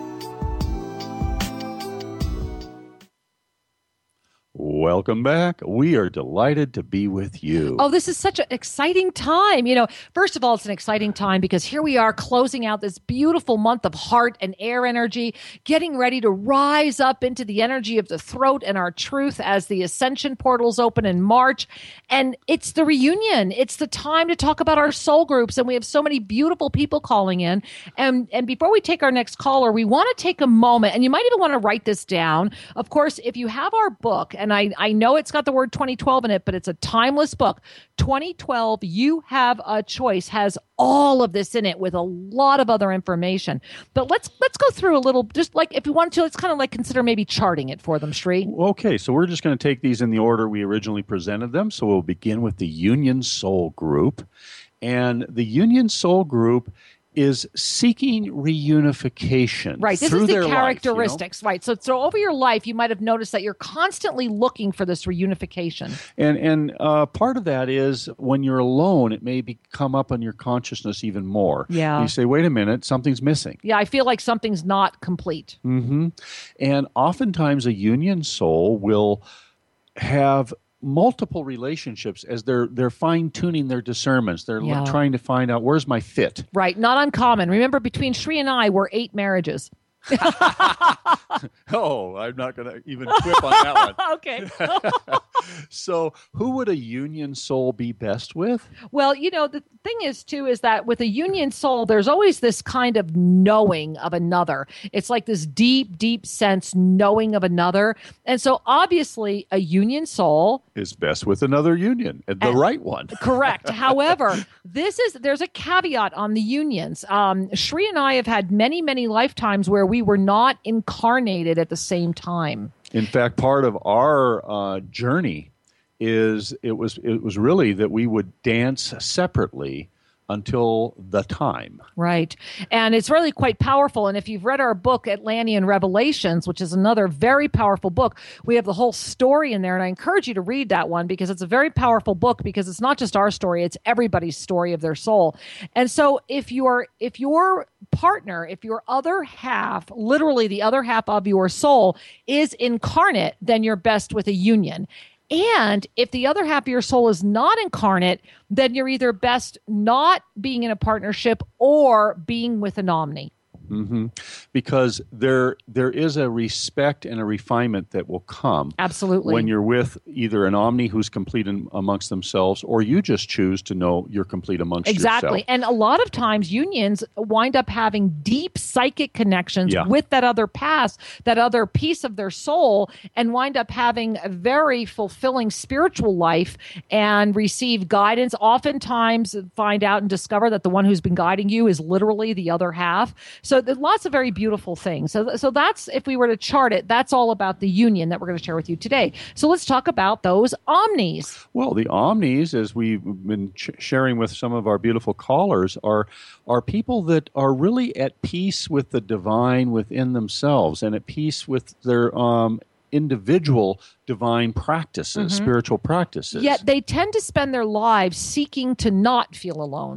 Speaker 1: Welcome back. We are delighted to be with you.
Speaker 2: Oh, this is such an exciting time. You know, first of all, it's an exciting time because here we are closing out this beautiful month of heart and air energy, getting ready to rise up into the energy of the throat and our truth as the ascension portals open in March. And it's the reunion. It's the time to talk about our soul groups. And we have so many beautiful people calling in. And, and before we take our next caller, we want to take a moment, and you might even want to write this down. Of course, if you have our book, and I, I know it's got the word twenty twelve in it, but it's a timeless book. twenty twelve, You Have a Choice, has all of this in it with a lot of other information. But let's let's go through a little, just like if you want to, let's kind of like consider maybe charting it for them, Shri.
Speaker 1: Okay, so we're just going to take these in the order we originally presented them. So we'll begin with the Union Soul Group. And the Union Soul Group is seeking reunification.
Speaker 2: Right. This
Speaker 1: through
Speaker 2: is the
Speaker 1: their
Speaker 2: characteristics,
Speaker 1: life, you know?
Speaker 2: right? So, so over your life, you might have noticed that you're constantly looking for this reunification.
Speaker 1: And and uh, part of that is when you're alone, it may be, come up on your consciousness even more.
Speaker 2: Yeah.
Speaker 1: You say, wait a minute, something's missing.
Speaker 2: Yeah, I feel like something's not complete.
Speaker 1: Mm-hmm. And oftentimes a union soul will have multiple relationships as they're they're fine-tuning their discernments. They're
Speaker 2: Yeah.
Speaker 1: trying to find out, where's my fit?
Speaker 2: Right. Not uncommon. Remember, between Shri and I, we're eight marriages.
Speaker 1: Oh, I'm not going to even quip on that one.
Speaker 2: Okay.
Speaker 1: So who would a union soul be best with?
Speaker 2: Well, you know, the thing is, too, is that with a union soul, there's always this kind of knowing of another. It's like this deep, deep sense knowing of another. And so obviously a union soul
Speaker 1: Is best with another union, the
Speaker 2: And-
Speaker 1: right one.
Speaker 2: Correct. However, this is there's a caveat on the unions. Um, Shri and I have had many, many lifetimes where we were not incarnated at the same time.
Speaker 1: In fact, part of our uh, journey is it was it was really that we would dance separately until the time.
Speaker 2: Right. And it's really quite powerful. And if you've read our book, Atlantean Revelations, which is another very powerful book, we have the whole story in there. And I encourage you to read that one because it's a very powerful book because it's not just our story, it's everybody's story of their soul. And so if you're, if your partner, if your other half, literally the other half of your soul is incarnate, then you're best with a union. And if the other half of your soul is not incarnate, then you're either best not being in a partnership or being with an omni.
Speaker 1: Mm-hmm. Because there there is a respect and a refinement that will come
Speaker 2: Absolutely.
Speaker 1: when you're with either an omni who's complete in, amongst themselves, or you just choose to know you're complete amongst
Speaker 2: Exactly.
Speaker 1: yourself.
Speaker 2: And a lot of times unions wind up having deep psychic connections
Speaker 1: Yeah.
Speaker 2: with that other past, that other piece of their soul, and wind up having a very fulfilling spiritual life and receive guidance. Oftentimes find out and discover that the one who's been guiding you is literally the other half. So there's lots of very beautiful things. So, so that's, if we were to chart it, that's all about the union that we're going to share with you today. So let's talk about those omnis.
Speaker 1: Well, the omnis, as we've been ch- sharing with some of our beautiful callers, are are people that are really at peace with the divine within themselves and at peace with their um, individual divine practices,
Speaker 2: Mm-hmm.
Speaker 1: spiritual practices.
Speaker 2: Yet they tend to spend their lives seeking to not feel alone.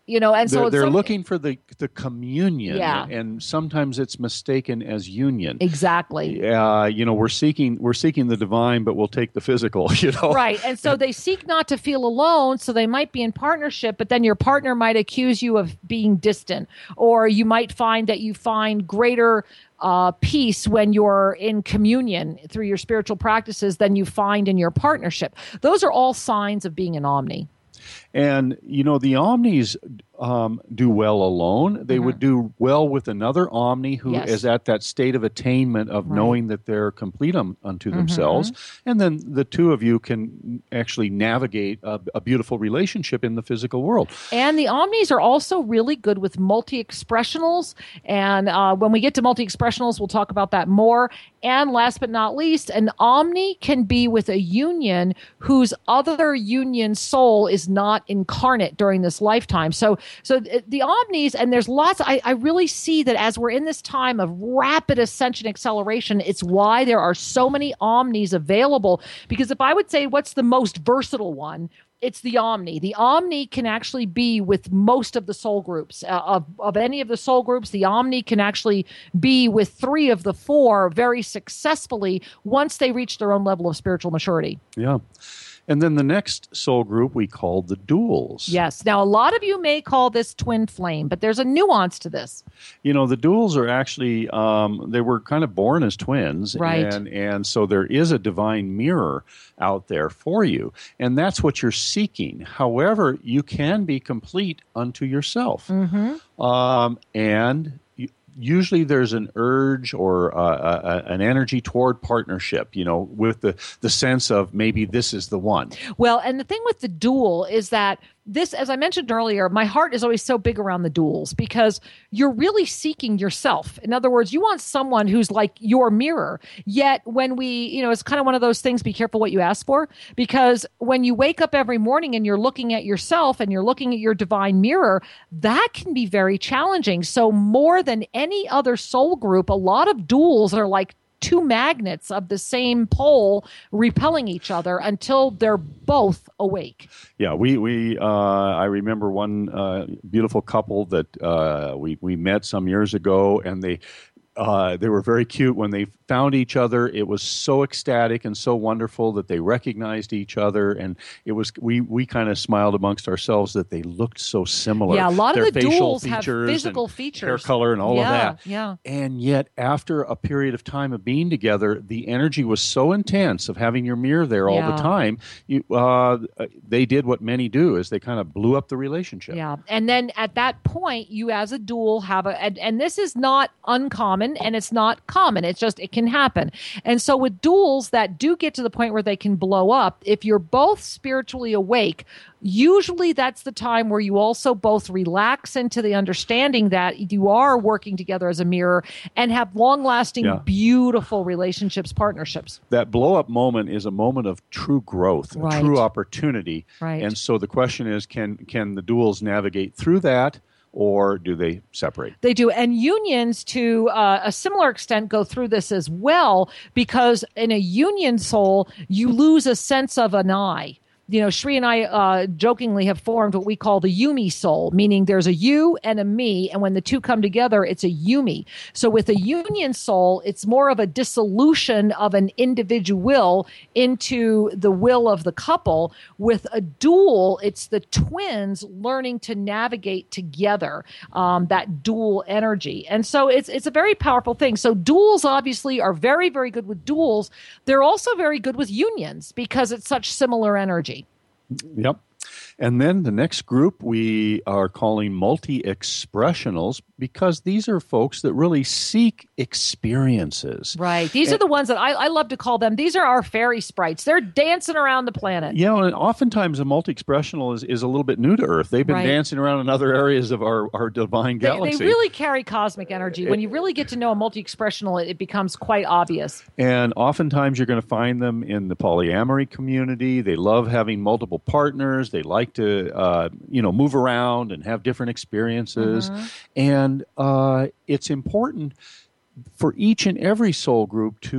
Speaker 2: You know, and so
Speaker 1: they're,
Speaker 2: it's
Speaker 1: they're
Speaker 2: some-
Speaker 1: looking for the the communion,
Speaker 2: Yeah.
Speaker 1: and sometimes it's mistaken as union.
Speaker 2: Exactly.
Speaker 1: Uh, you know, we're seeking we're seeking the divine, but we'll take the physical. You know,
Speaker 2: Right. And so they seek not to feel alone, so they might be in partnership, but then your partner might accuse you of being distant, or you might find that you find greater uh, peace when you're in communion through your spiritual practices than you find in your partnership. Those are all signs of being an omni.
Speaker 1: And, you know, the omnis um, do well alone. They mm-hmm. would do well with another omni who yes. is at that state of attainment of right. knowing that they're complete um, unto mm-hmm. themselves. And then the two of you can actually navigate a, a beautiful relationship in the physical world.
Speaker 2: And the omnis are also really good with multi-expressionals. And uh, when we get to multi-expressionals, we'll talk about that more. And last but not least, an omni can be with a union whose other union soul is not incarnate during this lifetime. So, so the omnis, and there's lots, I, I really see that as we're in this time of rapid ascension acceleration, it's why there are so many omnis available. Because if I would say what's the most versatile one, it's the omni. The omni can actually be with most of the soul groups. Uh, of, of any of the soul groups, the omni can actually be with three of the four very successfully once they reach their own level of spiritual maturity.
Speaker 1: Yeah. And then the next soul group we call the duals.
Speaker 2: Yes. Now, a lot of you may call this twin flame, but there's a nuance to this.
Speaker 1: You know, the duals are actually, um, they were kind of born as twins.
Speaker 2: Right.
Speaker 1: And, and so there is a divine mirror out there for you. And that's what you're seeking. However, you can be complete unto yourself.
Speaker 2: Mm-hmm.
Speaker 1: Um, and usually there's an urge or uh, uh, an energy toward partnership, you know, with the, the sense of maybe this is the one.
Speaker 2: Well, and the thing with the dual is that this, as I mentioned earlier, my heart is always so big around the duals because you're really seeking yourself. In other words, you want someone who's like your mirror. Yet when we, you know, it's kind of one of those things, be careful what you ask for, because when you wake up every morning and you're looking at yourself and you're looking at your divine mirror, that can be very challenging. So more than any other soul group, a lot of duals are like two magnets of the same pole repelling each other until they're both awake.
Speaker 1: Yeah, we we uh, I remember one uh, beautiful couple that uh, we we met some years ago, and they. Uh, they were very cute when they found each other. It was so ecstatic and so wonderful that they recognized each other, and it was we we kind of smiled amongst ourselves that they looked so similar.
Speaker 2: Yeah, a lot
Speaker 1: Their
Speaker 2: of the
Speaker 1: facial
Speaker 2: duals have
Speaker 1: features
Speaker 2: physical
Speaker 1: and
Speaker 2: features,
Speaker 1: hair color, and all
Speaker 2: yeah,
Speaker 1: of that.
Speaker 2: Yeah,
Speaker 1: and yet after a period of time of being together, the energy was so intense of having your mirror there all
Speaker 2: yeah.
Speaker 1: the time. You, uh, they did what many do, is they kind of blew up the relationship.
Speaker 2: Yeah, and then at that point, you as a dual have a, and, and this is not uncommon, and it's not common. It's just, it can happen. And so with duals that do get to the point where they can blow up, if you're both spiritually awake, usually that's the time where you also both relax into the understanding that you are working together as a mirror and have long-lasting, yeah. beautiful relationships, partnerships.
Speaker 1: That blow-up moment is a moment of true growth,
Speaker 2: right.
Speaker 1: a true opportunity.
Speaker 2: Right.
Speaker 1: And so the question is, can can the duals navigate through that? Or do they separate?
Speaker 2: They do. And unions, to uh, a similar extent, go through this as well, because in a union soul, you lose a sense of an I. You know, Shri and I uh, jokingly have formed what we call the Yumi soul, meaning there's a you and a me, and when the two come together, it's a Yumi. So with a union soul, it's more of a dissolution of an individual will into the will of the couple. With a dual, it's the twins learning to navigate together, um, that dual energy. And so it's it's a very powerful thing. So duals obviously are very, very good with duals. They're also very good with unions because it's such similar energy.
Speaker 1: Yep. And then the next group we are calling multi-expressionals, because these are folks that really seek experiences.
Speaker 2: Right. These
Speaker 1: and,
Speaker 2: are the ones that I, I love to call them. These are our fairy sprites. They're dancing around the planet.
Speaker 1: Yeah, and oftentimes a multi-expressional is, is a little bit new to Earth. They've been
Speaker 2: right.
Speaker 1: dancing around in other areas of our, our divine galaxy.
Speaker 2: They, they really carry cosmic energy. When you really get to know a multi-expressional, it, it becomes quite obvious.
Speaker 1: And oftentimes you're going to find them in the polyamory community. They love having multiple partners. They like to, uh, you know, move around and have different experiences. Mm-hmm. And uh, it's important for each and every soul group to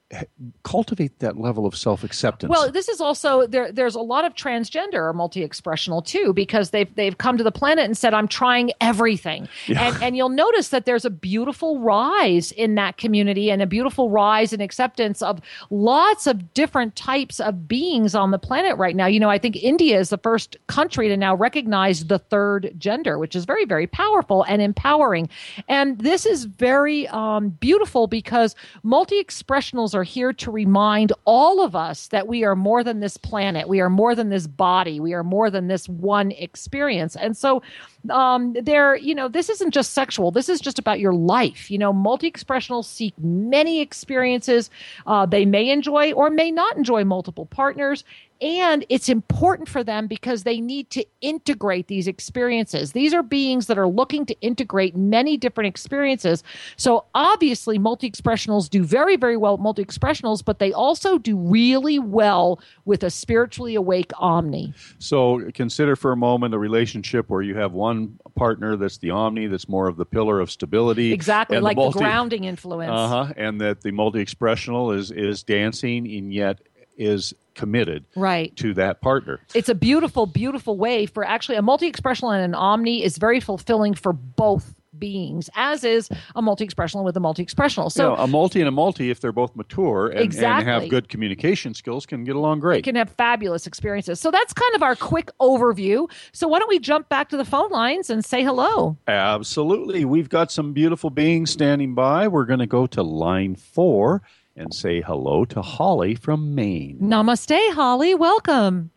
Speaker 1: cultivate that level of self-acceptance?
Speaker 2: Well, this is also there. There's a lot of transgender or multi-expressional too, because they've they've come to the planet and said, "I'm trying everything," yeah. and and you'll notice that there's a beautiful rise in that community and a beautiful rise in acceptance of lots of different types of beings on the planet right now. You know, I think India is the first country to now recognize the third gender, which is very very powerful and empowering. And this is very um, beautiful because multi-expressionals are here to remind all of us that we are more than this planet. We are more than this body. We are more than this one experience. And so um, there, you know, this isn't just sexual. This is just about your life. You know, multi-expressionals seek many experiences. Uh, they may enjoy or may not enjoy multiple partners. And it's important for them because they need to integrate these experiences. These are beings that are looking to integrate many different experiences. So obviously, multi-expressionals do very, very well with multi-expressionals, but they also do really well with a spiritually awake omni.
Speaker 1: So consider for a moment a relationship where you have one partner that's the omni, that's more of the pillar of stability.
Speaker 2: Exactly, like the, multi-
Speaker 1: the
Speaker 2: grounding influence.
Speaker 1: Uh-huh, and that the multi-expressional is, is dancing and yet is committed
Speaker 2: right.
Speaker 1: to that partner.
Speaker 2: It's a beautiful, beautiful way for actually a multi-expressional and an omni is very fulfilling for both beings, as is a multi-expressional with a multi-expressional. So
Speaker 1: you know, a multi and a multi, if they're both mature and,
Speaker 2: exactly.
Speaker 1: and have good communication skills, can get along great.
Speaker 2: They can have fabulous experiences. So that's kind of our quick overview. So why don't we jump back to the phone lines and say hello?
Speaker 1: Absolutely. We've got some beautiful beings standing by. We're going to go to line four and say hello to Holly from Maine.
Speaker 2: Namaste, Holly. Welcome.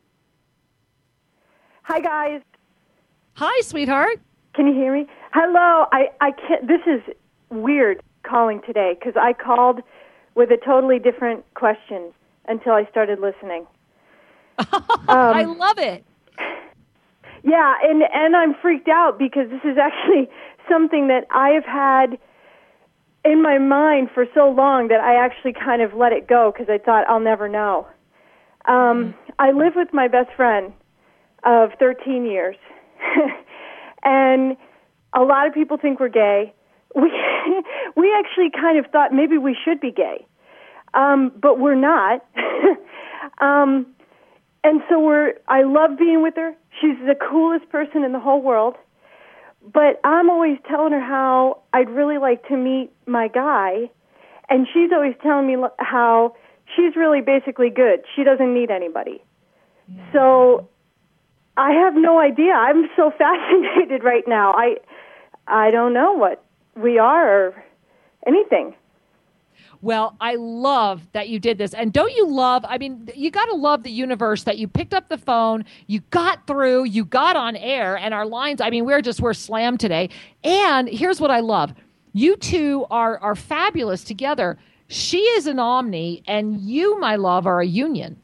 Speaker 6: Hi, guys.
Speaker 2: Hi, sweetheart.
Speaker 6: Can you hear me? Hello. I, I can't. This is weird calling today because I called with a totally different question until I started listening.
Speaker 2: um, I love it.
Speaker 6: Yeah, and, and I'm freaked out because this is actually something that I have had in my mind for so long that I actually kind of let it go because I thought I'll never know. Um, I live with my best friend of thirteen years, and a lot of people think we're gay. We we actually kind of thought maybe we should be gay, um, but we're not. um, and so we're. I love being with her. She's the coolest person in the whole world. But I'm always telling her how I'd really like to meet my guy, and she's always telling me how she's really basically good. She doesn't need anybody. Yeah. So I have no idea. I'm so fascinated right now. I I don't know what we are or anything.
Speaker 2: Well, I love that you did this. And don't you love, I mean, you got to love the universe that you picked up the phone, you got through, you got on air, and our lines, I mean, we're just, we're slammed today. And here's what I love. You two are, are fabulous together. She is an omni, and you, my love, are a union.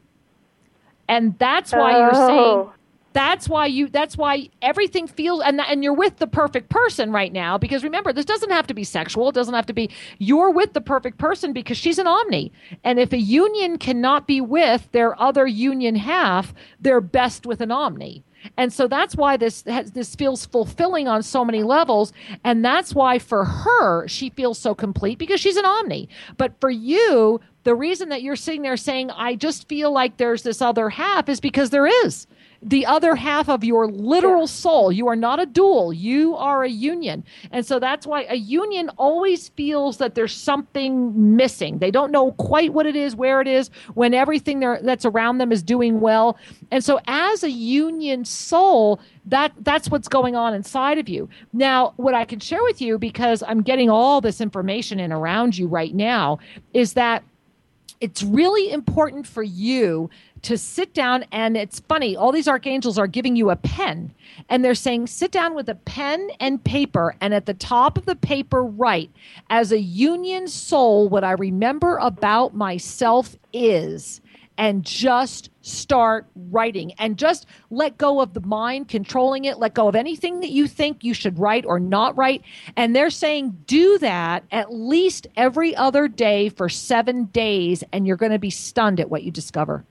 Speaker 2: And that's why oh. you're saying... That's why you. That's why everything feels, and and you're with the perfect person right now. Because remember, this doesn't have to be sexual. It doesn't have to be. You're with the perfect person because she's an omni. And if a union cannot be with their other union half, they're best with an omni. And so that's why this has, this feels fulfilling on so many levels. And that's why for her, she feels so complete because she's an omni. But for you, the reason that you're sitting there saying, I just feel like there's this other half is because there is. The other half of your literal soul. You are not a dual. You are a union. And so that's why a union always feels that there's something missing. They don't know quite what it is, where it is, when everything that's around them is doing well. And so as a union soul, that that's what's going on inside of you. Now, what I can share with you, because I'm getting all this information in around you right now, is that it's really important for you to sit down, and it's funny, all these archangels are giving you a pen, and they're saying, sit down with a pen and paper, and at the top of the paper write, as a union soul, what I remember about myself is, and just start writing, and just let go of the mind controlling it, let go of anything that you think you should write or not write. And they're saying, do that at least every other day for seven days, and you're going to be stunned at what you discover.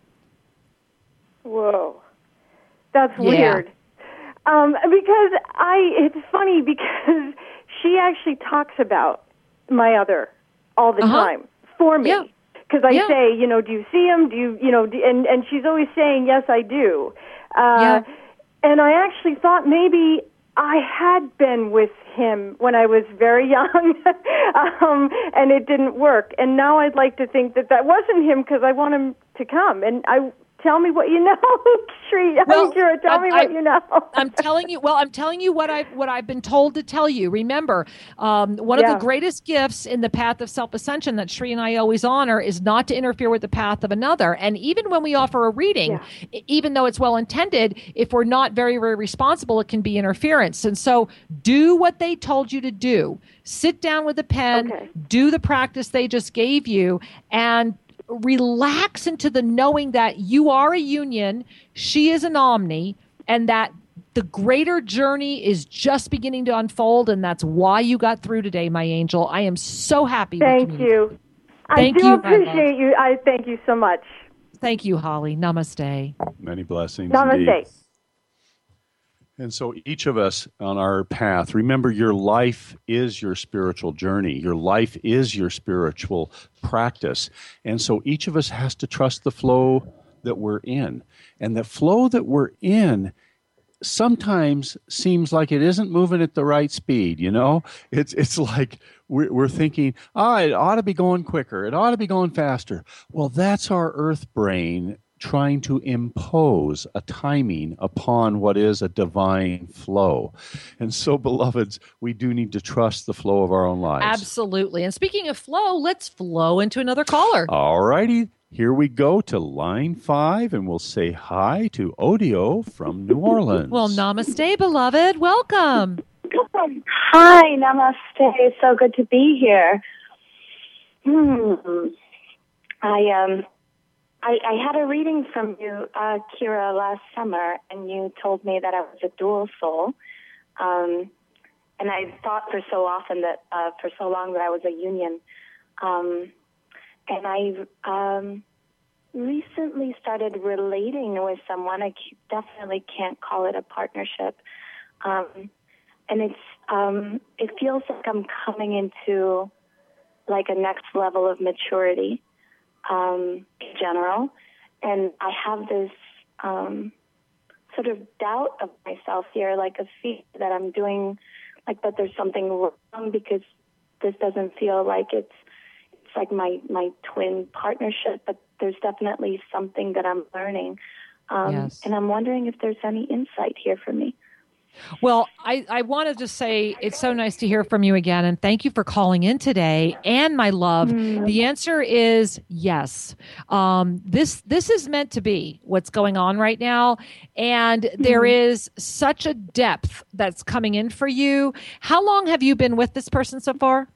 Speaker 6: Whoa, that's
Speaker 2: yeah.
Speaker 6: weird. Um, because I, it's funny because she actually talks about my other all the
Speaker 2: uh-huh.
Speaker 6: time for me.
Speaker 2: Yeah.
Speaker 6: because I
Speaker 2: Yeah.
Speaker 6: say, you know, do you see him? Do you, you know, do, and and she's always saying, yes, I do. Uh,
Speaker 2: Yeah.
Speaker 6: And I actually thought maybe I had been with him when I was very young, um, and it didn't work. And now I'd like to think that that wasn't him because I want him to come. And I tell me what you know, Shri.
Speaker 2: Well,
Speaker 6: Kira, tell
Speaker 2: I-
Speaker 6: me what
Speaker 2: I-
Speaker 6: you know.
Speaker 2: I'm telling you. Well, I'm telling you what I what I've been told to tell you. Remember, um, one
Speaker 6: Yeah.
Speaker 2: of the greatest gifts in the path of self ascension that Shri and I always honor is not to interfere with the path of another. And even when we offer a reading,
Speaker 6: Yeah.
Speaker 2: e- even though it's well intended, if we're not very very responsible, it can be interference. And so, do what they told you to do. Sit down with a pen.
Speaker 6: Okay.
Speaker 2: Do the practice they just gave you, and relax into the knowing that you are a union, she is an omni, and that the greater journey is just beginning to unfold, and that's why you got through today, my angel. I am so happy. we
Speaker 6: Thank
Speaker 2: communicated.
Speaker 6: you.
Speaker 2: Thank
Speaker 6: I do
Speaker 2: you, my love.
Speaker 6: appreciate you. I thank you so much.
Speaker 2: Thank you, Holly. Namaste.
Speaker 1: Many blessings.
Speaker 6: Namaste.
Speaker 1: Indeed. And so each of us on our path, remember your life is your spiritual journey. Your life is your spiritual practice. And so each of us has to trust the flow that we're in. And the flow that we're in sometimes seems like it isn't moving at the right speed, you know? It's it's like we're, we're thinking, ah, oh, it ought to be going quicker. It ought to be going faster. Well, that's our earth brain trying to impose a timing upon what is a divine flow. And so, beloveds, we do need to trust the flow of our own lives.
Speaker 2: Absolutely. And speaking of flow, let's flow into another caller.
Speaker 1: All righty. Here we go to line five, and we'll say hi to Odio from New Orleans.
Speaker 2: Well, namaste, beloved. Welcome.
Speaker 7: Hi, namaste. It's so good to be here. Hmm. I um, I, I had a reading from you, uh, Kira, last summer, and you told me that I was a dual soul. Um, and I thought for so often that, uh, for so long that I was a union. Um, and I um, recently started relating with someone. I c- definitely can't call it a partnership. Um, and it's um, it feels like I'm coming into like a next level of maturity um, in general. And I have this um, sort of doubt of myself here, like a fear that I'm doing, like that there's something wrong because this doesn't feel like it's it's like my, my twin partnership, but there's definitely something that I'm learning. Um,
Speaker 2: Yes.
Speaker 7: And I'm wondering if there's any insight here for me.
Speaker 2: Well, I, I want to just say it's so nice to hear from you again. And thank you for calling in today. And my love,
Speaker 7: Mm.
Speaker 2: the answer is yes. Um, this this is meant to be what's going on right now. And there is such a depth that's coming in for you. How long have you been with this person so far?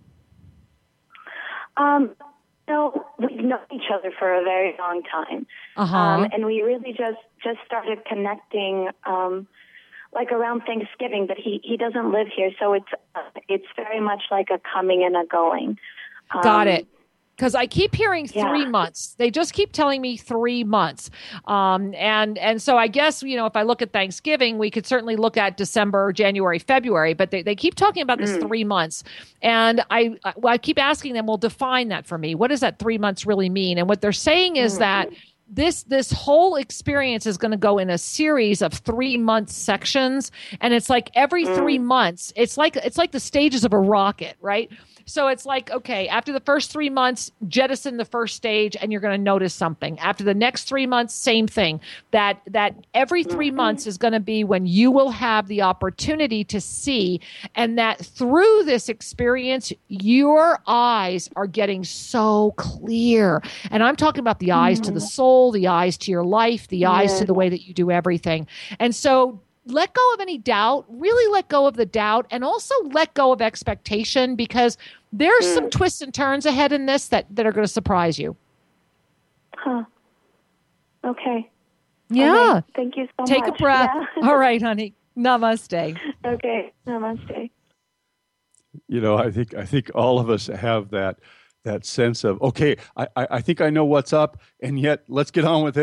Speaker 7: Um, so we've known each other for a very long time.
Speaker 2: Uh-huh.
Speaker 7: Um, and we really just, just started connecting, um, like around Thanksgiving, but he, he doesn't live here. So it's, uh, it's very much like a coming and a going. Um,
Speaker 2: Got it. Because I keep hearing
Speaker 7: Yeah.
Speaker 2: three months. They just keep telling me three months. Um, and and so I guess, you know, if I look at Thanksgiving, we could certainly look at December, January, February, but they, they keep talking about this three months. And I, I, well, I keep asking them, well, define that for me. What does that three months really mean? And what they're saying is that this this whole experience is going to go in a series of three month sections, and it's like every three months it's like it's like the stages of a rocket, right? So it's like, okay, after the first three months, jettison the first stage and you're going to notice something. After the next three months, same thing. That that every three months is going to be when you will have the opportunity to see, and that through this experience, your eyes are getting so clear. And I'm talking about the eyes to the soul, the eyes to your life, the eyes to the way that you do everything. And so let go of any doubt, really let go of the doubt, and also let go of expectation, because there's some twists and turns ahead in this that, that are going to surprise you.
Speaker 7: Huh. Okay.
Speaker 2: Yeah.
Speaker 7: Okay. Thank you so
Speaker 2: Take
Speaker 7: much.
Speaker 2: a breath.
Speaker 7: Yeah.
Speaker 2: All right, honey. Namaste.
Speaker 7: Okay. Namaste.
Speaker 1: You know, I think I think all of us have that that sense of, okay, I, I I think I know what's up, and yet let's get on with it.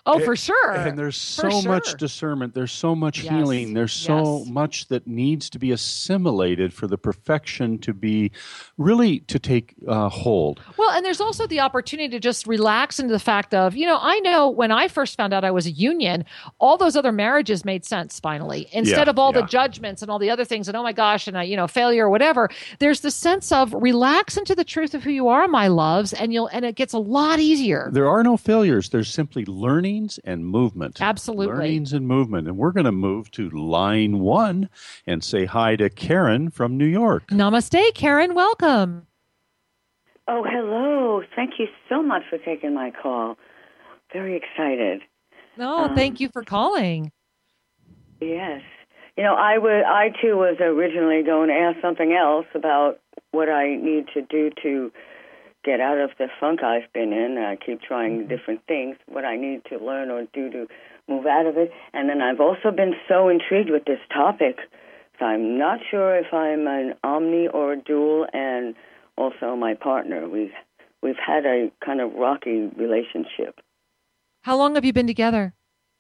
Speaker 2: Oh, for sure.
Speaker 1: And there's so
Speaker 2: For sure.
Speaker 1: much discernment. There's so much
Speaker 2: Yes.
Speaker 1: healing. There's so
Speaker 2: Yes.
Speaker 1: much that needs to be assimilated for the perfection to be really to take uh, hold.
Speaker 2: Well, and there's also the opportunity to just relax into the fact of, you know, I know when I first found out I was a union, all those other marriages made sense finally. Instead
Speaker 1: Yeah,
Speaker 2: of all
Speaker 1: yeah.
Speaker 2: the judgments and all the other things and, oh my gosh, and, I, you know, failure or whatever, there's the sense of relax into the truth of who you are, my loves, and you'll, and it gets a lot easier.
Speaker 1: There are no failures. There's simply learnings and movement.
Speaker 2: Absolutely.
Speaker 1: Learnings and movement. And we're going to move to line one and say hi to Karen from New York.
Speaker 2: Namaste, Karen. Welcome.
Speaker 8: Oh, hello. Thank you so much for taking my call. Very excited.
Speaker 2: No,
Speaker 8: Um,
Speaker 2: thank you for calling.
Speaker 8: Yes. You know, I would, I too was originally going to ask something else about what I need to do to get out of the funk I've been in. I keep trying different things, what I need to learn or do to move out of it. And then I've also been so intrigued with this topic. So I'm not sure if I'm an omni or a dual, and also my partner. We've, we've had a kind of rocky relationship.
Speaker 2: How long have you been together?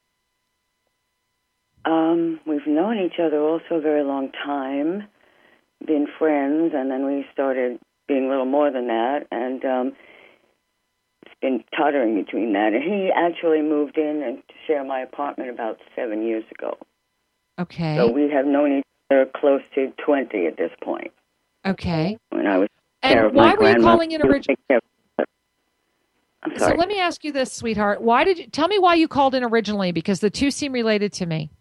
Speaker 8: Um, we've known each other also a very long time, been friends, and then we started being a little more than that, and um, it's been tottering between that. And he actually moved in and to share my apartment about seven years ago.
Speaker 2: Okay.
Speaker 8: So we have known each other close to twenty at this point.
Speaker 2: Okay.
Speaker 8: When I was care
Speaker 2: And
Speaker 8: of
Speaker 2: why
Speaker 8: my
Speaker 2: were you
Speaker 8: grandmother,
Speaker 2: calling in
Speaker 8: he would
Speaker 2: originally?
Speaker 8: take care of- I'm
Speaker 2: So
Speaker 8: sorry.
Speaker 2: let me ask you this, sweetheart. Why did you tell me why you called in originally? Because the two seem related to me.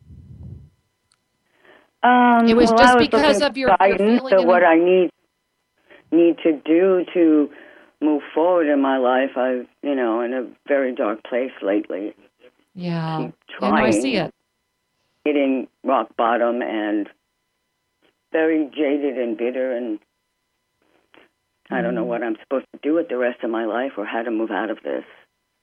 Speaker 8: Um,
Speaker 2: It was
Speaker 8: well,
Speaker 2: just
Speaker 8: I was
Speaker 2: because
Speaker 8: looking
Speaker 2: of your-
Speaker 8: for
Speaker 2: your
Speaker 8: guidance
Speaker 2: feeling
Speaker 8: of
Speaker 2: in
Speaker 8: what
Speaker 2: a-
Speaker 8: I need need to do to move forward in my life. I've, you know, in a very dark place lately,
Speaker 2: Yeah.
Speaker 8: keep
Speaker 2: Yeah, no, I
Speaker 8: trying.
Speaker 2: see it.
Speaker 8: hitting rock bottom and very jaded and bitter, and I don't know what I'm supposed to do with the rest of my life or how to move out of this.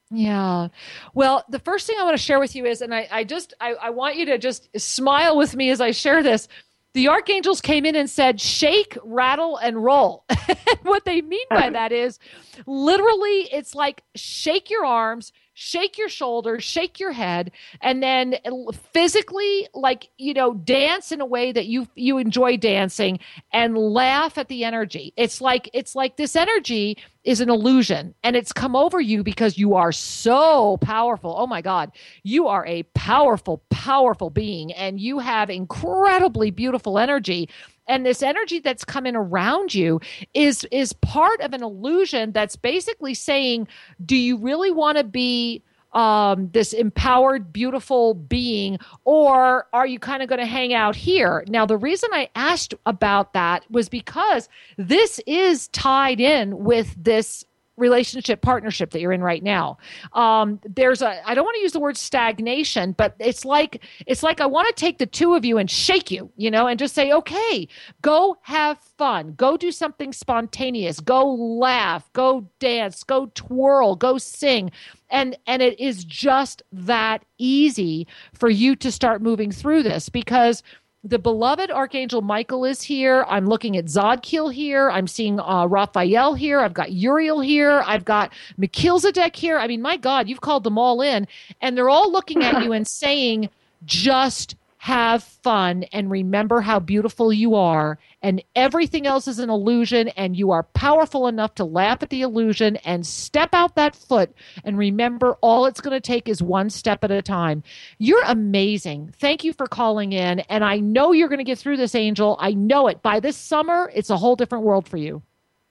Speaker 2: Yeah. Well, the first thing I want to share with you is, and I, I just, I, I want you to just smile with me as I share this. The archangels came in and said, shake, rattle, and roll. And what they mean by that is literally it's like shake your arms, shake your shoulders, shake your head, and then physically, like, you know, dance in a way that you you enjoy dancing and laugh at the energy. It's like it's like this energy is an illusion, and it's come over you because you are so powerful. Oh my God, you are a powerful, powerful being, and you have incredibly beautiful energy. And this energy that's coming around you is is part of an illusion that's basically saying, do you really want to be um, this empowered, beautiful being, or are you kind of going to hang out here? Now, the reason I asked about that was because this is tied in with this relationship partnership that you're in right now. Um, there's a, I don't want to use the word stagnation, but it's like, it's like I want to take the two of you and shake you, you know, and just say, okay, go have fun, go do something spontaneous, go laugh, go dance, go twirl, go sing. And, and it is just that easy for you to start moving through this, because the beloved Archangel Michael is here. I'm looking at Zadkiel here. I'm seeing uh, Raphael here. I've got Uriel here. I've got Melchizedek here. I mean, my God, you've called them all in. And they're all looking at you and saying, just have fun and remember how beautiful you are. And everything else is an illusion. And you are powerful enough to laugh at the illusion and step out that foot. And remember, all it's going to take is one step at a time. You're amazing. Thank you for calling in. And I know you're going to get through this, Angel. I know it. By this summer, it's a whole different world for you.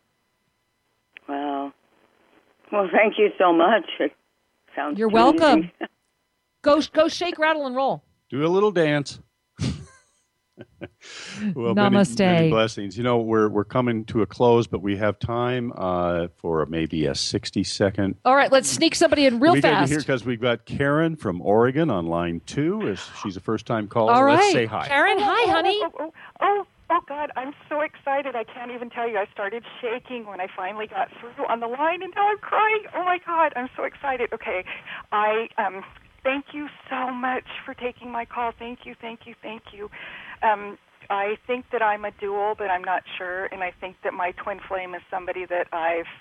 Speaker 8: Wow. Well, thank you so much. It sounds
Speaker 2: You're
Speaker 8: too
Speaker 2: welcome.
Speaker 8: easy.
Speaker 2: Go, go shake, rattle, and roll.
Speaker 1: Do a little dance. Well,
Speaker 2: Namaste.
Speaker 1: Many, many blessings. You know, we're we're coming to a close, but we have time uh, for maybe a sixty second.
Speaker 2: All right, let's sneak somebody in real
Speaker 1: we
Speaker 2: fast.
Speaker 1: here because we've got Karen from Oregon on line two. Is she's a first time caller?
Speaker 2: All right,
Speaker 1: Let's say hi.
Speaker 2: Karen. Hi, honey.
Speaker 9: Oh, oh, oh, oh, God, I'm so excited. I can't even tell you. I started shaking when I finally got through on the line, and now I'm crying. Oh, my God, I'm so excited. Okay, I um, thank you so much for taking my call. Thank you, thank you, thank you. Um, I think that I'm a dual, but I'm not sure, and I think that my twin flame is somebody that I've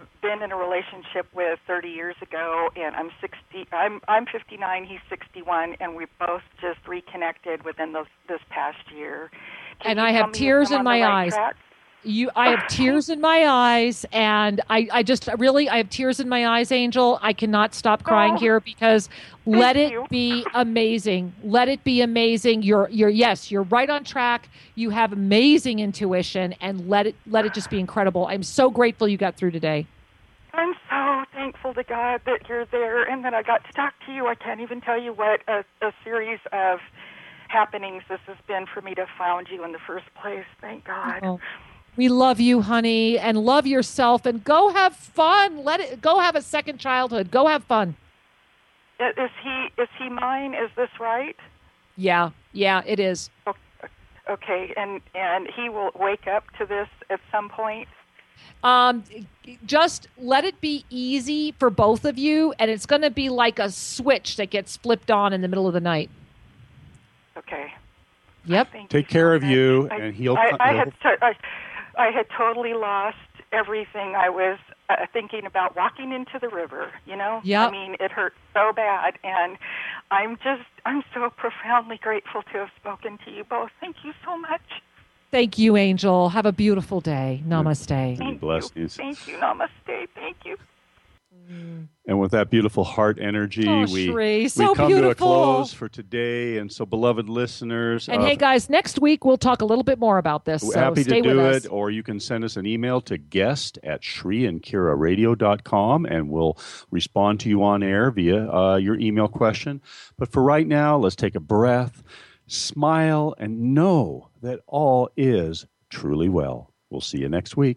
Speaker 9: been in a relationship with thirty years ago, and I'm sixty. I'm I'm fifty-nine. He's sixty-one, and we both just reconnected within those this past year. Can
Speaker 2: and
Speaker 9: you
Speaker 2: I
Speaker 9: tell
Speaker 2: have
Speaker 9: me
Speaker 2: tears
Speaker 9: if I'm
Speaker 2: in
Speaker 9: on the
Speaker 2: my
Speaker 9: right
Speaker 2: eyes.
Speaker 9: track?
Speaker 2: You, I have tears in my eyes, and I, I just really, I have tears in my eyes, Angel. I cannot stop crying
Speaker 9: Oh,
Speaker 2: here because let it
Speaker 9: you.
Speaker 2: be amazing. Let it be amazing. You're, you're, yes, you're right on track. You have amazing intuition, and let it, let it just be incredible. I'm so grateful you got through today.
Speaker 9: I'm so thankful to God that you're there and that I got to talk to you. I can't even tell you what a, a series of happenings this has been for me to found you in the first place. Thank God.
Speaker 2: Oh. We love you, honey, and love yourself, and go have fun. Let it go. Have a second childhood. Go have fun.
Speaker 9: Is he is he mine? Is this right?
Speaker 2: Yeah, yeah, it is.
Speaker 9: Okay, and and he will wake up to this at some point.
Speaker 2: Um, just let it be easy for both of you, and it's going to be like a switch that gets flipped on in the middle of the night.
Speaker 9: Okay.
Speaker 2: Yep.
Speaker 9: Thank
Speaker 1: Take
Speaker 9: you
Speaker 1: care
Speaker 9: so
Speaker 1: of
Speaker 9: much.
Speaker 1: you,
Speaker 9: I,
Speaker 1: and he'll.
Speaker 9: I, I
Speaker 1: he'll
Speaker 9: had to, I, I had totally lost everything. I was uh, thinking about walking into the river. You know.
Speaker 2: Yep.
Speaker 9: I mean, it hurt so bad, and I'm just I'm so profoundly grateful to have spoken to you both. Thank you so much.
Speaker 2: Thank you, Angel. Have a beautiful day. Namaste.
Speaker 9: Thank
Speaker 1: bless
Speaker 9: you.
Speaker 1: you.
Speaker 9: Thank you. Namaste. Thank you.
Speaker 1: And with that beautiful heart energy,
Speaker 2: Oh,
Speaker 1: we,
Speaker 2: Shree, so
Speaker 1: we come to a
Speaker 2: beautiful.
Speaker 1: close for today. And so, beloved listeners,
Speaker 2: And
Speaker 1: uh,
Speaker 2: hey, guys, next week we'll talk a little bit more about this.
Speaker 1: we're
Speaker 2: So
Speaker 1: happy
Speaker 2: stay
Speaker 1: to do
Speaker 2: with us.
Speaker 1: it, or you can send us an email to guest at shri and kira radio dot com, and we'll respond to you on air via uh, your email question. But for right now, let's take a breath, smile, and know that all is truly well. We'll see you next week.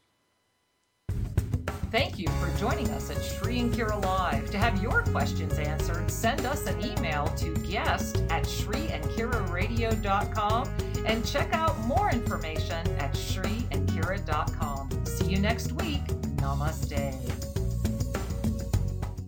Speaker 2: Thank you for joining us at Shri and Kira Live. To have your questions answered, send us an email to guest at shri and kira radio dot com and check out more information at shri and kira dot com. See you next week. Namaste.